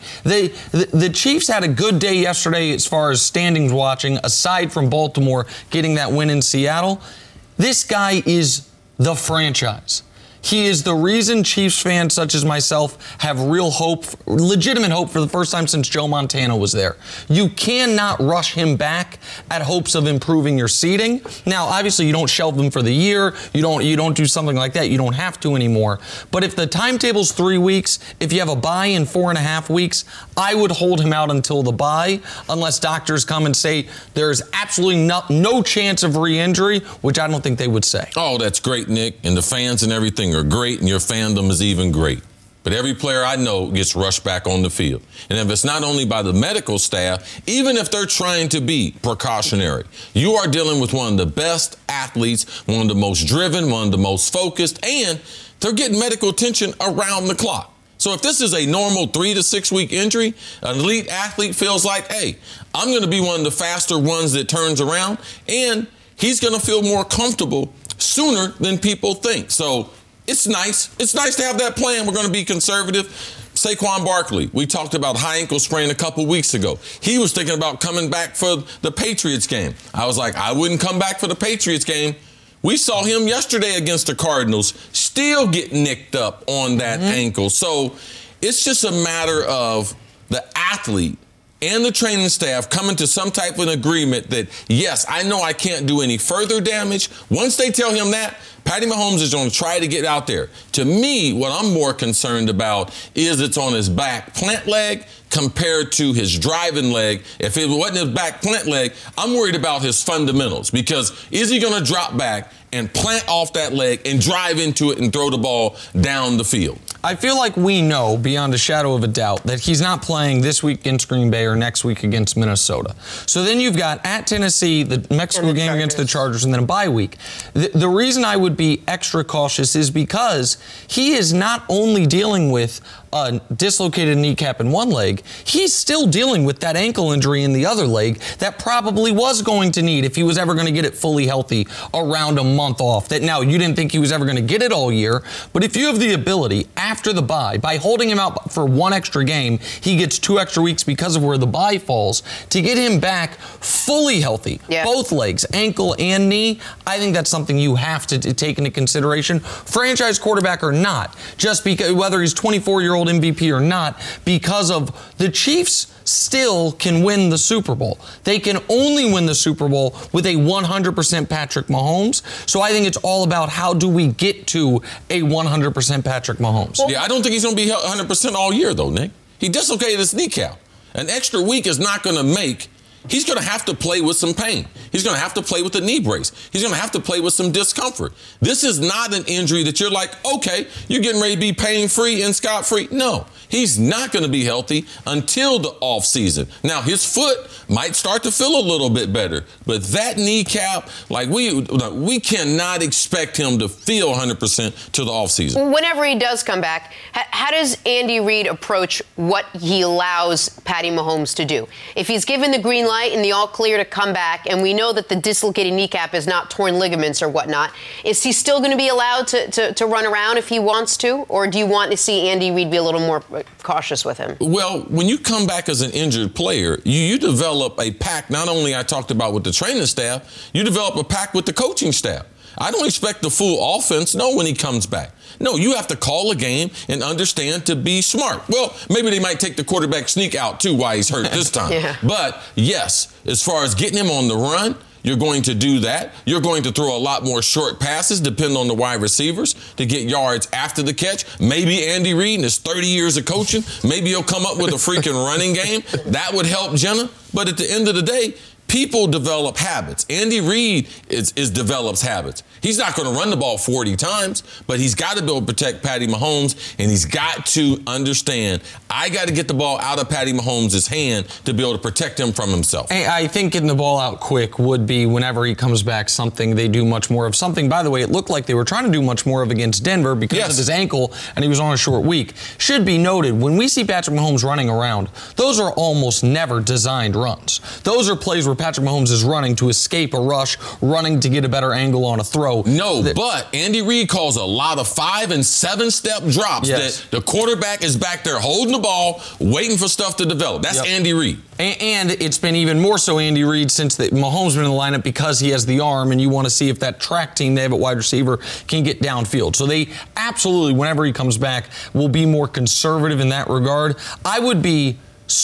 The Chiefs had a good day yesterday as far as standings watching, aside from Baltimore getting that win in Seattle. This guy is the franchise. He is the reason Chiefs fans such as myself have real hope, legitimate hope for the first time since Joe Montana was there. You cannot rush him back at hopes of improving your seeding. Now, obviously, you don't shelve him for the year. You don't do something like that. You don't have to anymore. But if the timetable's 3 weeks, if you have a bye in 4.5 weeks, I would hold him out until the bye, unless doctors come and say there's absolutely no chance of re-injury, which I don't think they would say. Oh, that's great, Nick. And the fans and everything are great, and your fandom is even great. But every player I know gets rushed back on the field. And if it's not only by the medical staff, even if they're trying to be precautionary, you are dealing with one of the best athletes, one of the most driven, one of the most focused, and they're getting medical attention around the clock. So if this is a normal 3 to 6 week injury, an elite athlete feels like, hey, I'm going to be one of the faster ones that turns around, and he's going to feel more comfortable sooner than people think. So it's nice. It's nice to have that plan. We're going to be conservative. Saquon Barkley, we talked about high ankle sprain a couple weeks ago. He was thinking about coming back for the Patriots game. I was like, I wouldn't come back for the Patriots game. We saw him yesterday against the Cardinals still get nicked up on that ankle. So it's just a matter of the athlete and the training staff coming to some type of agreement that, yes, I know I can't do any further damage. Once they tell him that, Patty Mahomes is going to try to get out there. To me, what I'm more concerned about is it's on his back plant leg compared to his driving leg. If it wasn't his back plant leg, I'm worried about his fundamentals, because is he going to drop back and plant off that leg and drive into it and throw the ball down the field? I feel like we know beyond a shadow of a doubt that he's not playing this week against Green Bay or next week against Minnesota. So then you've got at Tennessee, the Mexico game against the Chargers, and then a bye week. The reason I would be extra cautious is because he is not only dealing with a dislocated kneecap in one leg, he's still dealing with that ankle injury in the other leg that probably was going to need, if he was ever going to get it fully healthy, around a month off. That now you didn't think he was ever going to get it all year, but if you have the ability after the bye, by holding him out for one extra game, he gets 2 extra weeks because of where the bye falls, to get him back fully healthy, both legs, ankle and knee, I think that's something you have to take into consideration, franchise quarterback or not, just because whether he's 24-year-old MVP or not, because of the Chiefs still can win the Super Bowl. They can only win the Super Bowl with a 100% Patrick Mahomes. So I think it's all about how do we get to a 100% Patrick Mahomes. Yeah, I don't think he's going to be 100% all year, though, Nick. He dislocated his kneecap. An extra week is not going to make. He's going to have to play with some pain. He's going to have to play with a knee brace. He's going to have to play with some discomfort. This is not an injury that you're like, okay, you're getting ready to be pain-free and scot-free. No, he's not going to be healthy until the offseason. Now, his foot might start to feel a little bit better, but that kneecap, like we cannot expect him to feel 100% till the offseason. Whenever he does come back, how does Andy Reid approach what he allows Patty Mahomes to do? If he's given the green light and the all clear to come back, and we know that the dislocated kneecap is not torn ligaments or whatnot, is he still going to be allowed to run around if he wants to? Or do you want to see Andy Reid be a little more cautious with him? Well, when you come back as an injured player, you develop a pact. Not only I talked about with the training staff, you develop a pact with the coaching staff. I don't expect the full offense, no, when he comes back. No, you have to call a game and understand to be smart. Well, maybe they might take the quarterback sneak out, too, while he's hurt this time. But, yes, as far as getting him on the run, you're going to do that. You're going to throw a lot more short passes, depending on the wide receivers, to get yards after the catch. Maybe Andy Reid, in his 30 years of coaching, maybe he'll come up with a freaking running game. That would help Jenna. But at the end of the day, people develop habits. Andy Reid develops habits. He's not going to run the ball 40 times, but he's got to be able to protect Patty Mahomes, and he's got to understand, I got to get the ball out of Patty Mahomes' hand to be able to protect him from himself. I think getting the ball out quick would be, whenever he comes back, something they do much more of. Something, by the way, it looked like they were trying to do much more of against Denver because of his ankle, and he was on a short week. Should be noted, when we see Patrick Mahomes running around, those are almost never designed runs. Those are plays where Patrick Mahomes is running to escape a rush, running to get a better angle on a throw. No, but Andy Reid calls a lot of 5- and 7-step drops that the quarterback is back there holding the ball, waiting for stuff to develop. That's Andy Reid. And it's been even more so Andy Reid since Mahomes been in the lineup, because he has the arm, and you want to see if that track team they have at wide receiver can get downfield. So they absolutely, whenever he comes back, will be more conservative in that regard. I would be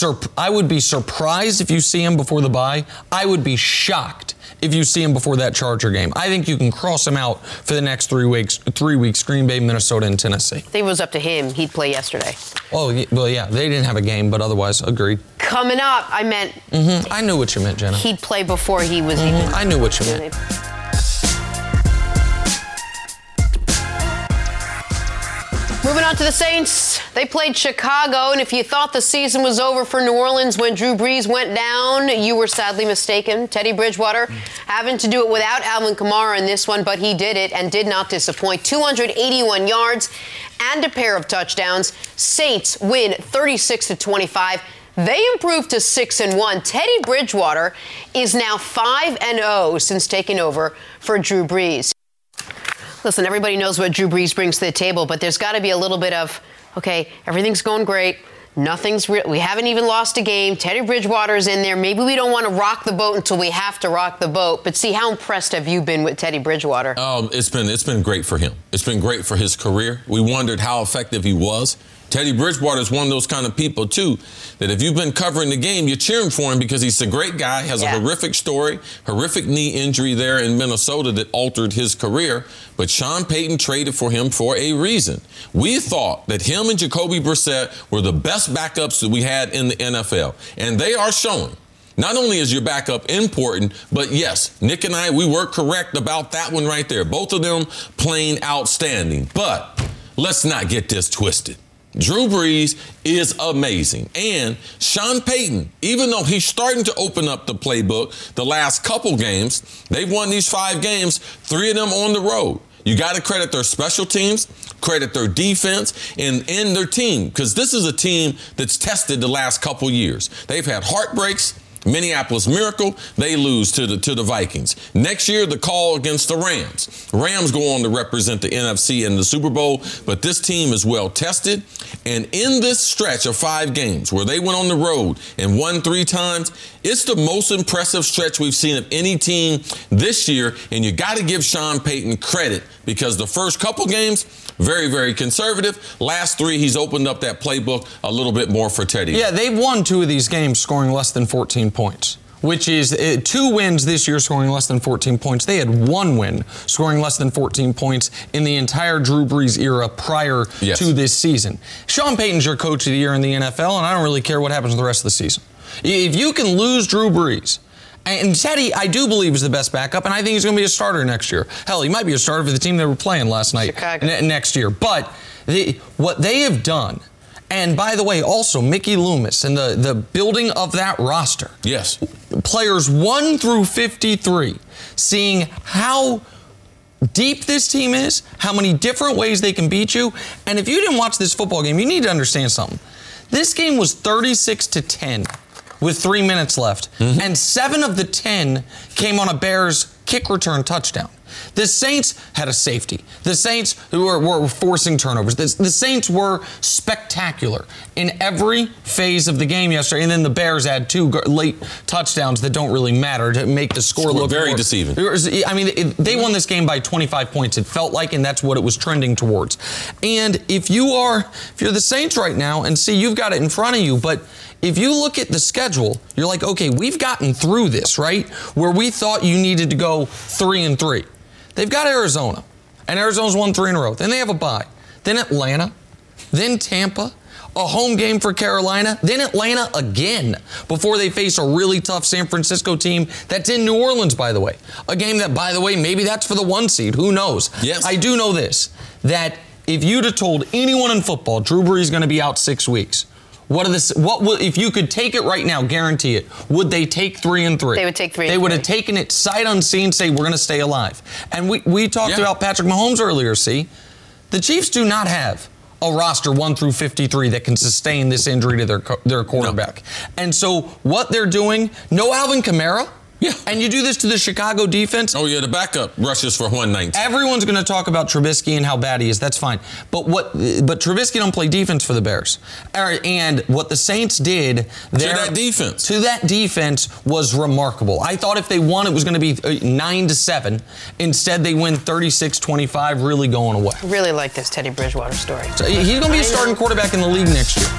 surprised if you see him before the bye. I would be shocked if you see him before that Charger game. I think you can cross him out for the next 3 weeks, Green Bay, Minnesota, and Tennessee. I think it was up to him. He'd play yesterday. Oh, well, yeah, they didn't have a game, but otherwise, agreed. Coming up, I meant... I knew what you meant, Jenna. He'd play before he was even... I knew what you meant. Moving on to the Saints. They played Chicago, and if you thought the season was over for New Orleans when Drew Brees went down, you were sadly mistaken. Teddy Bridgewater having to do it without Alvin Kamara in this one, but he did it and did not disappoint. 281 yards and a pair of touchdowns. Saints win 36-25. They improved to 6-1. Teddy Bridgewater is now 5-0 since taking over for Drew Brees. Listen, everybody knows what Drew Brees brings to the table, but there's got to be a little bit of, okay, everything's going great. Nothing's real. We haven't even lost a game. Teddy Bridgewater's in there. Maybe we don't want to rock the boat until we have to rock the boat. But see, how impressed have you been with Teddy Bridgewater? It's been great for him. It's been great for his career. We wondered how effective he was. Teddy Bridgewater is one of those kind of people, too, that if you've been covering the game, you're cheering for him because he's a great guy, has a horrific story, horrific knee injury there in Minnesota that altered his career. But Sean Payton traded for him for a reason. We thought that him and Jacoby Brissett were the best backups that we had in the NFL. And they are showing. Not only is your backup important, but yes, Nick and I, we were correct about that one right there. Both of them playing outstanding. But let's not get this twisted. Drew Brees is amazing. And Sean Payton, even though he's starting to open up the playbook the last couple games, they've won these 5 games, 3 of them on the road. You got to credit their special teams, credit their defense, and their team, because this is a team that's tested the last couple years. They've had heartbreaks. Minneapolis Miracle, they lose to the Vikings. Next year, the call against the Rams. Rams go on to represent the NFC in the Super Bowl, but this team is well tested. And in this stretch of 5 games where they went on the road and won 3 times, it's the most impressive stretch we've seen of any team this year. And you got to give Sean Payton credit, because the first couple games, very, very conservative. Last 3, he's opened up that playbook a little bit more for Teddy. Yeah, they've won 2 of these games scoring less than 14 points, which is 2 wins this year scoring less than 14 points. They had 1 win scoring less than 14 points in the entire Drew Brees era prior to this season. Sean Payton's your coach of the year in the NFL, and I don't really care what happens the rest of the season. If you can lose Drew Brees, and Teddy, I do believe, is the best backup, and I think he's going to be a starter next year. Hell, he might be a starter for the team they were playing last night next year. But what they have done, and by the way, also Mickey Loomis and the building of that roster. Yes. Players 1 through 53, seeing how deep this team is, how many different ways they can beat you. And if you didn't watch this football game, you need to understand something. This game was 36-10 with 3 minutes left, and 7 of the 10 came on a Bears kick return touchdown. The Saints had a safety. The Saints were forcing turnovers. The Saints were spectacular in every phase of the game yesterday. And then the Bears had 2 late touchdowns that don't really matter to make the score look very deceiving. I mean, they won this game by 25 points. It felt like, and that's what it was trending towards. And if you're the Saints right now, and see, you've got it in front of you, but if you look at the schedule, you're like, okay, we've gotten through this, right? Where we thought you needed to go 3-3. They've got Arizona, and Arizona's won 3 in a row. Then they have a bye. Then Atlanta, then Tampa, a home game for Carolina, then Atlanta again before they face a really tough San Francisco team that's in New Orleans, by the way. A game that, by the way, maybe that's for the 1 seed. Who knows? Yes. I do know this, that if you'd have told anyone in football Drew Brees is going to be out 6 weeks, if you could take it right now, guarantee it, would they take 3-3? They would take 3-3. They would have taken it sight unseen, say, we're going to stay alive. And we talked about Patrick Mahomes earlier, see? The Chiefs do not have a roster 1 through 53 that can sustain this injury to their quarterback. No. And so what they're doing, no Alvin Kamara. Yeah. And you do this to the Chicago defense. Oh, yeah, the backup rushes for 119. Everyone's going to talk about Trubisky and how bad he is. That's fine. But Trubisky don't play defense for the Bears. And what the Saints did to that defense was remarkable. I thought if they won, it was going to be 9-7. Instead, they win 36-25, really going away. I really like this Teddy Bridgewater story. So he's going to be a starting quarterback in the league next year.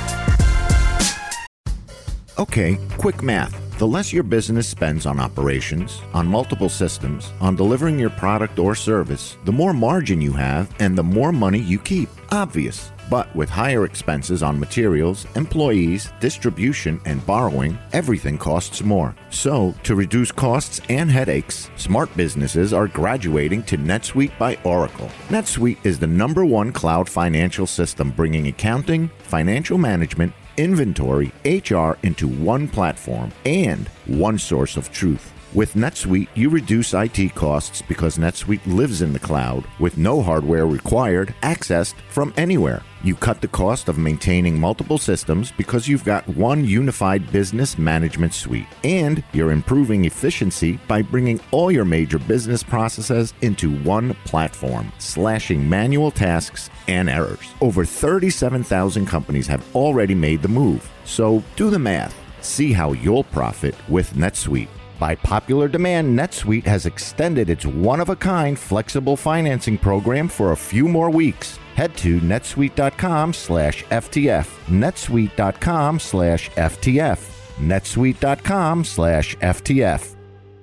Okay, quick math. The less your business spends on operations, on multiple systems, on delivering your product or service, the more margin you have and the more money you keep. Obvious. But with higher expenses on materials, employees, distribution, and borrowing, everything costs more. So, to reduce costs and headaches, smart businesses are graduating to NetSuite by Oracle. NetSuite is the #1 cloud financial system bringing accounting, financial management, inventory, HR into one platform and one source of truth. With NetSuite, you reduce IT costs because NetSuite lives in the cloud with no hardware required, accessed from anywhere. You cut the cost of maintaining multiple systems because you've got one unified business management suite. And you're improving efficiency by bringing all your major business processes into one platform, slashing manual tasks and errors. Over 37,000 companies have already made the move. So do the math. See how you'll profit with NetSuite. By popular demand, NetSuite has extended its one-of-a-kind flexible financing program for a few more weeks. Head to netsuite.com/FTF. netsuite.com/FTF. netsuite.com/FTF.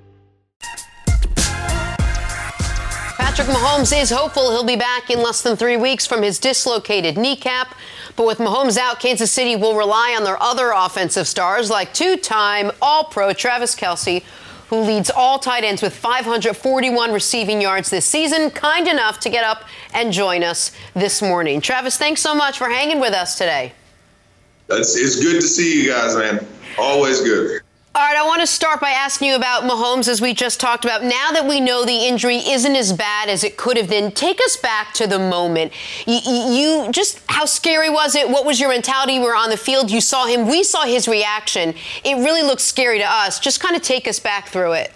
Patrick Mahomes is hopeful he'll be back in less than 3 weeks from his dislocated kneecap. But with Mahomes out, Kansas City will rely on their other offensive stars like 2-time All-Pro Travis Kelce, who leads all tight ends with 541 receiving yards this season, kind enough to get up and join us this morning. Travis, thanks so much for hanging with us today. It's good to see you guys, man. Always good. All right, I want to start by asking you about Mahomes, as we just talked about. Now that we know the injury isn't as bad as it could have been, take us back to the moment. You just, how scary was it? What was your mentality? You were on the field. You saw him. We saw his reaction. It really looked scary to us. Just kind of take us back through it.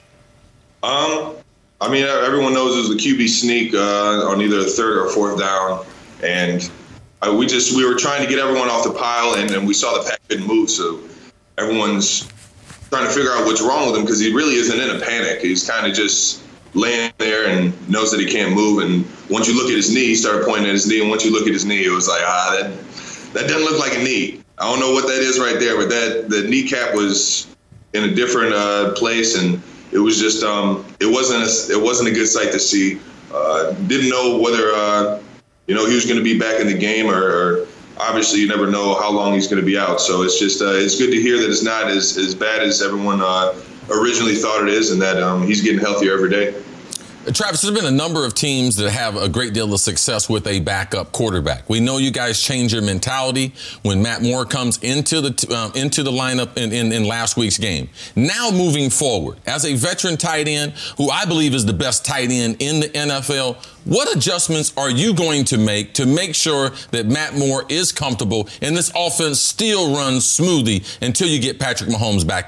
I mean, everyone knows it was a QB sneak on either the third or fourth down, and we were trying to get everyone off the pile, and we saw the pack didn't move, so everyone's trying to figure out what's wrong with him because he really isn't in a panic. He's kind of just laying there and knows that he can't move. And once you look at his knee, he started pointing at his knee. And once you look at his knee, it was like, that doesn't look like a knee. I don't know what that is right there, but the kneecap was in a different place, and it was just it wasn't a good sight to see. Didn't know whether he was going to be back in the game or obviously, you never know how long he's going to be out. So it's just it's good to hear that it's not as bad as everyone originally thought it is, and that he's getting healthier every day. Travis, there's been a number of teams that have a great deal of success with a backup quarterback. We know you guys change your mentality when Matt Moore comes into the lineup in last week's game. Now moving forward, as a veteran tight end, who I believe is the best tight end in the NFL, what adjustments are you going to make sure that Matt Moore is comfortable and this offense still runs smoothly until you get Patrick Mahomes back?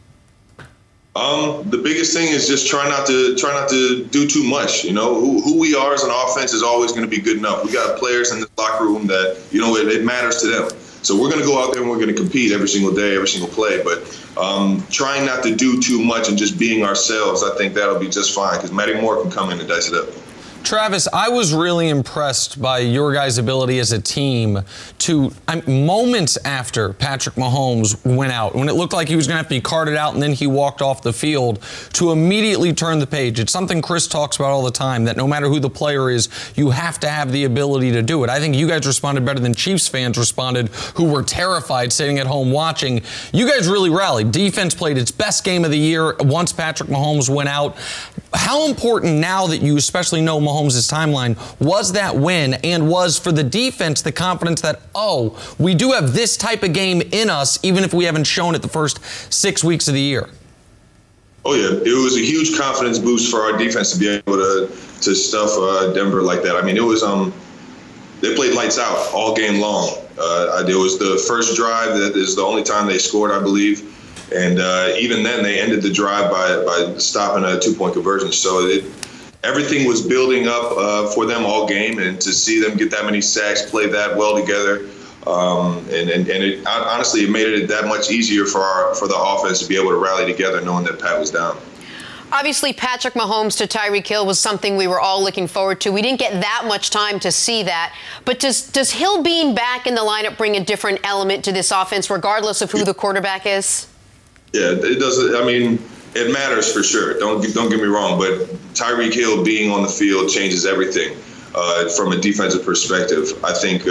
The biggest thing is just try not to do too much. You know, who we are as an offense is always going to be good enough. We got players in this locker room that, it matters to them. So we're going to go out there and we're going to compete every single day, every single play. But trying not to do too much and just being ourselves, I think that'll be just fine because Matty Moore can come in and dice it up. Travis, I was really impressed by your guys' ability as a team to, moments after Patrick Mahomes went out, when it looked like he was going to have to be carted out and then he walked off the field, to immediately turn the page. It's something Chris talks about all the time, that no matter who the player is, you have to have the ability to do it. I think you guys responded better than Chiefs fans responded, who were terrified sitting at home watching. You guys really rallied. Defense played its best game of the year once Patrick Mahomes went out. How important, now that you especially know Mahomes' timeline, was that win, and was for the defense the confidence that, we do have this type of game in us, even if we haven't shown it the first 6 weeks of the year? Oh, yeah. It was a huge confidence boost for our defense to be able to stuff Denver like that. I mean, it was they played lights out all game long. It was the first drive that is the only time they scored, I believe. And even then, they ended the drive by stopping a 2-point conversion. So everything was building up for them all game, and to see them get that many sacks, play that well together, and honestly, it made it that much easier for the offense to be able to rally together, knowing that Pat was down. Obviously, Patrick Mahomes to Tyreek Hill was something we were all looking forward to. We didn't get that much time to see that. But does Hill being back in the lineup bring a different element to this offense, regardless of who the quarterback is? Yeah, it does. I mean, it matters for sure. Don't get me wrong, but Tyreek Hill being on the field changes everything from a defensive perspective. I think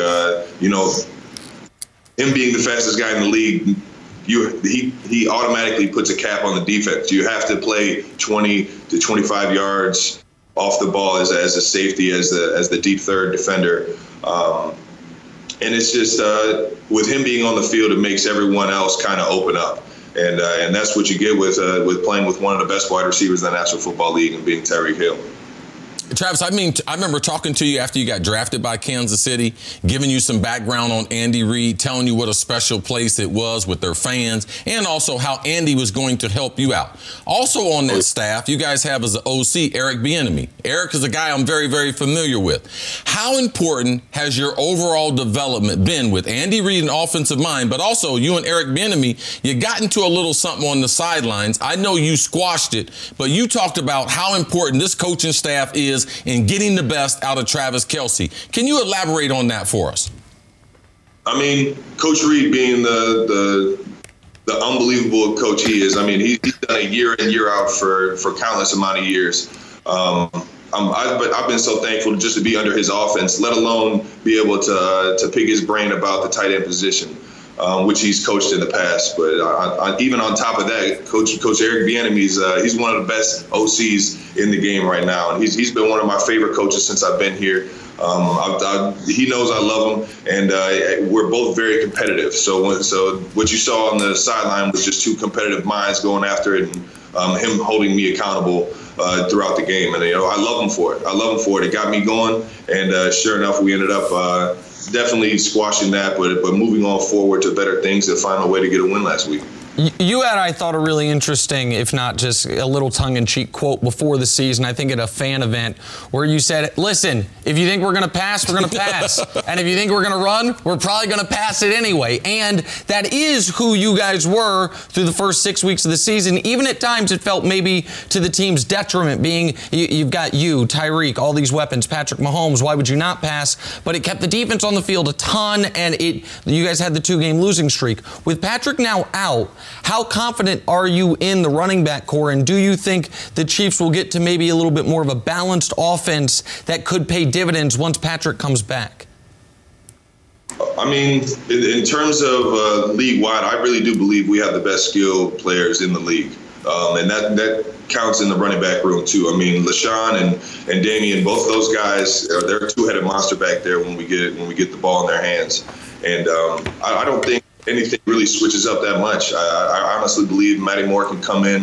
him being the fastest guy in the league, he automatically puts a cap on the defense. You have to play 20 to 25 yards off the ball as a safety, as the deep third defender. And it's just with him being on the field, it makes everyone else kind of open up. And that's what you get with playing with one of the best wide receivers in the National Football League and being Tyreek Hill. Travis, I remember talking to you after you got drafted by Kansas City, giving you some background on Andy Reid, telling you what a special place it was with their fans, and also how Andy was going to help you out. Also on that staff, you guys have as an OC, Eric Bieniemy. Eric is a guy I'm very, very familiar with. How important has your overall development been with Andy Reid, an offensive mind, but also you and Eric Bieniemy? You got into a little something on the sidelines. I know you squashed it, but you talked about how important this coaching staff is in getting the best out of Travis Kelce. Can you elaborate on that for us? I mean, Coach Reid being the unbelievable coach he is, I mean, he's done it year in, year out for countless amount of years. I've been so thankful just to be under his offense, let alone be able to pick his brain about the tight end position, which he's coached in the past. But even on top of that, Coach Eric Bieniemy, he's one of the best OCs in the game right now, and he's been one of my favorite coaches since I've been here. He knows I love him, and we're both very competitive. So what you saw on the sideline was just two competitive minds going after it, and him holding me accountable throughout the game. And I love him for it. It got me going, and sure enough, we ended up definitely squashing that, but moving on forward to better things and find a way to get a win last week. You had, I thought, a really interesting, if not just a little tongue-in-cheek quote before the season, I think at a fan event, where you said, listen, if you think we're going to pass, we're going to pass. And if you think we're going to run, we're probably going to pass it anyway. And that is who you guys were through the first 6 weeks of the season. Even at times it felt maybe to the team's detriment, being you've got Tyreek, all these weapons, Patrick Mahomes, why would you not pass? But it kept the defense on the field a ton, and you guys had the 2-game losing streak. With Patrick now out, how confident are you in the running back core, and do you think the Chiefs will get to maybe a little bit more of a balanced offense that could pay dividends once Patrick comes back? I mean, in terms of league-wide, I really do believe we have the best skilled players in the league, and that counts in the running back room too. I mean, LaShawn and Damian, both of those guys, they're a two-headed monster back there when we get the ball in their hands, and I don't think anything really switches up that much. I honestly believe Matty Moore can come in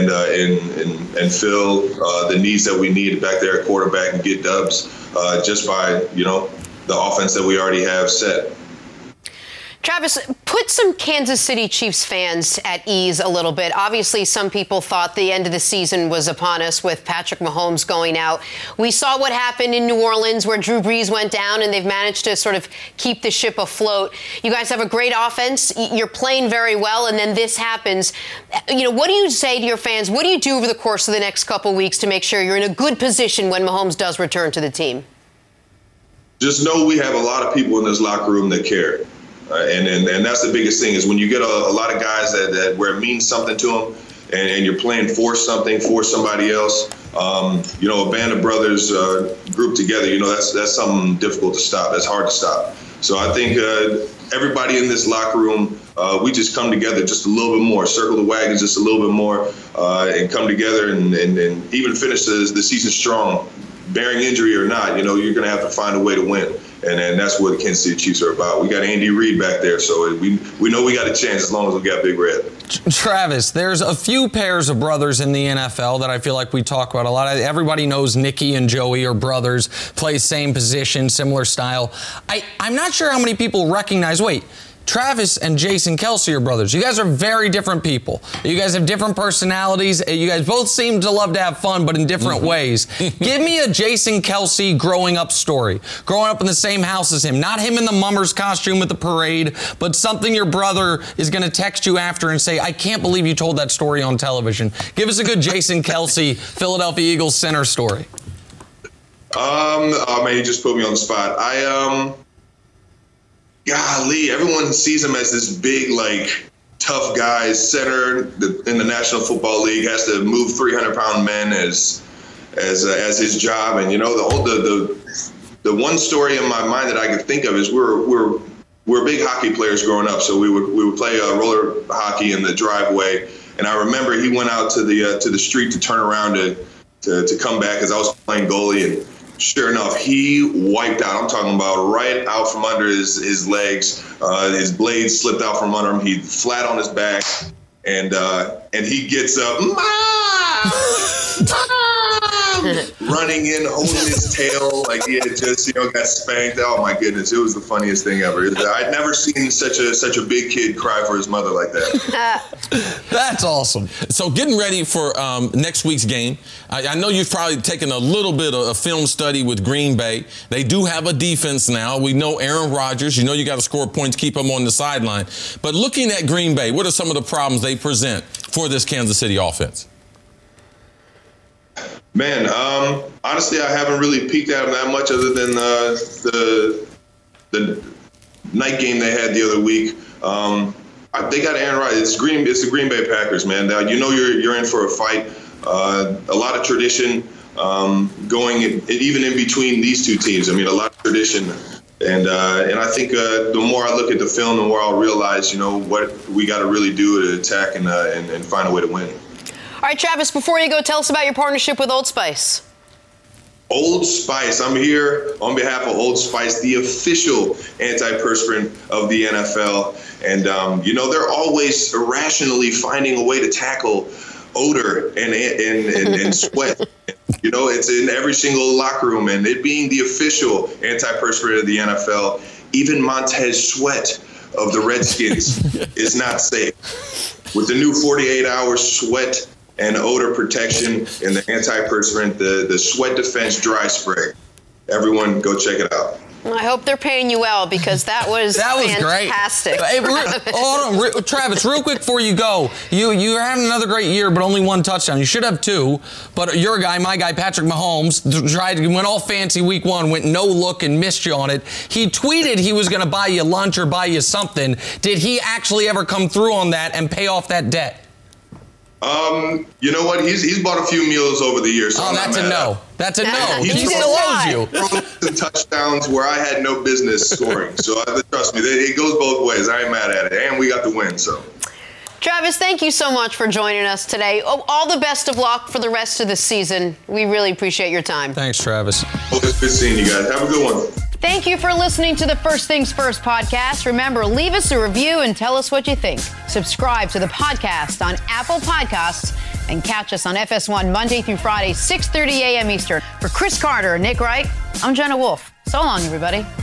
and fill the needs that we need back there at quarterback and get dubs just by the offense that we already have set. Travis, put some Kansas City Chiefs fans at ease a little bit. Obviously, some people thought the end of the season was upon us with Patrick Mahomes going out. We saw what happened in New Orleans where Drew Brees went down, and they've managed to sort of keep the ship afloat. You guys have a great offense. You're playing very well, and then this happens. What do you say to your fans? What do you do over the course of the next couple weeks to make sure you're in a good position when Mahomes does return to the team? Just know we have a lot of people in this locker room that care. And that's the biggest thing is when you get a lot of guys that where it means something to them and you're playing for something, for somebody else, a band of brothers grouped together, that's something difficult to stop. That's hard to stop. So I think everybody in this locker room, we just come together just a little bit more, circle the wagons just a little bit more, and come together and even finish the season strong, bearing injury or not. You're going to have to find a way to win. And that's what the Kansas City Chiefs are about. We got Andy Reid back there, so we know we got a chance as long as we got Big Red. Travis, there's a few pairs of brothers in the NFL that I feel like we talk about a lot. Everybody knows Nicky and Joey are brothers, play same position, similar style. I'm not sure how many people recognize, Travis and Jason Kelce are brothers. You guys are very different people. You guys have different personalities. You guys both seem to love to have fun, but in different ways. Give me a Jason Kelce growing up story. Growing up in the same house as him. Not him in the Mummers costume at the parade, but something your brother is going to text you after and say, I can't believe you told that story on television. Give us a good Jason Kelce, Philadelphia Eagles center story. Oh man, you just put me on the spot. Golly, everyone sees him as this big, tough guy, center in the National Football League, has to move 300-pound men as his job. And the one story in my mind that I can think of is we're big hockey players growing up, so we would play roller hockey in the driveway. And I remember he went out to the street to turn around to come back as I was playing goalie, and sure enough, he wiped out. I'm talking about right out from under his legs. His blades slipped out from under him. He flat on his back, and he gets up, running in, holding his tail like he had just got spanked. Oh my goodness, it was the funniest thing ever. I'd never seen such a big kid cry for his mother like that. That's awesome. So getting ready for next week's game, I know you've probably taken a little bit of a film study with Green Bay. They do have a defense now. We know Aaron Rodgers. You got to score points, keep him on the sideline. But looking at Green Bay, what are some of the problems they present for this Kansas City offense? Man, honestly, I haven't really peeked at them that much other than the night game they had the other week. They got Aaron Rodgers. It's the Green Bay Packers, man. Now, you're in for a fight. A lot of tradition going even in between these two teams. I mean, a lot of tradition. And I think the more I look at the film, the more I'll realize, what we got to really do to attack and find a way to win. All right, Travis, before you go, tell us about your partnership with Old Spice. Old Spice. I'm here on behalf of Old Spice, the official antiperspirant of the NFL. And, they're always irrationally finding a way to tackle odor and sweat. It's in every single locker room. And it being the official antiperspirant of the NFL, even Montez Sweat of the Redskins is not safe. With the new 48-hour sweat and odor protection and the antiperspirant, the Sweat Defense Dry Spray. Everyone go check it out. I hope they're paying you well, because that was fantastic. Great. Hey, hold on, Travis, real quick before you go. You're having another great year, but only one touchdown. You should have two, but your guy, my guy, Patrick Mahomes, went all fancy week 1, went no look and missed you on it. He tweeted he was going to buy you lunch or buy you something. Did he actually ever come through on that and pay off that debt? You know what? He's bought a few meals over the years. So that's a no. That's a no. He still owes you. Some touchdowns where I had no business scoring. So trust me, it goes both ways. I ain't mad at it. And we got the win, so. Travis, thank you so much for joining us today. All the best of luck for the rest of the season. We really appreciate your time. Thanks, Travis. Well, it's good seeing you guys. Have a good one. Thank you for listening to the First Things First podcast. Remember, leave us a review and tell us what you think. Subscribe to the podcast on Apple Podcasts and catch us on FS1 Monday through Friday, 6:30 a.m. Eastern. For Chris Carter and Nick Wright, I'm Jenna Wolf. So long, everybody.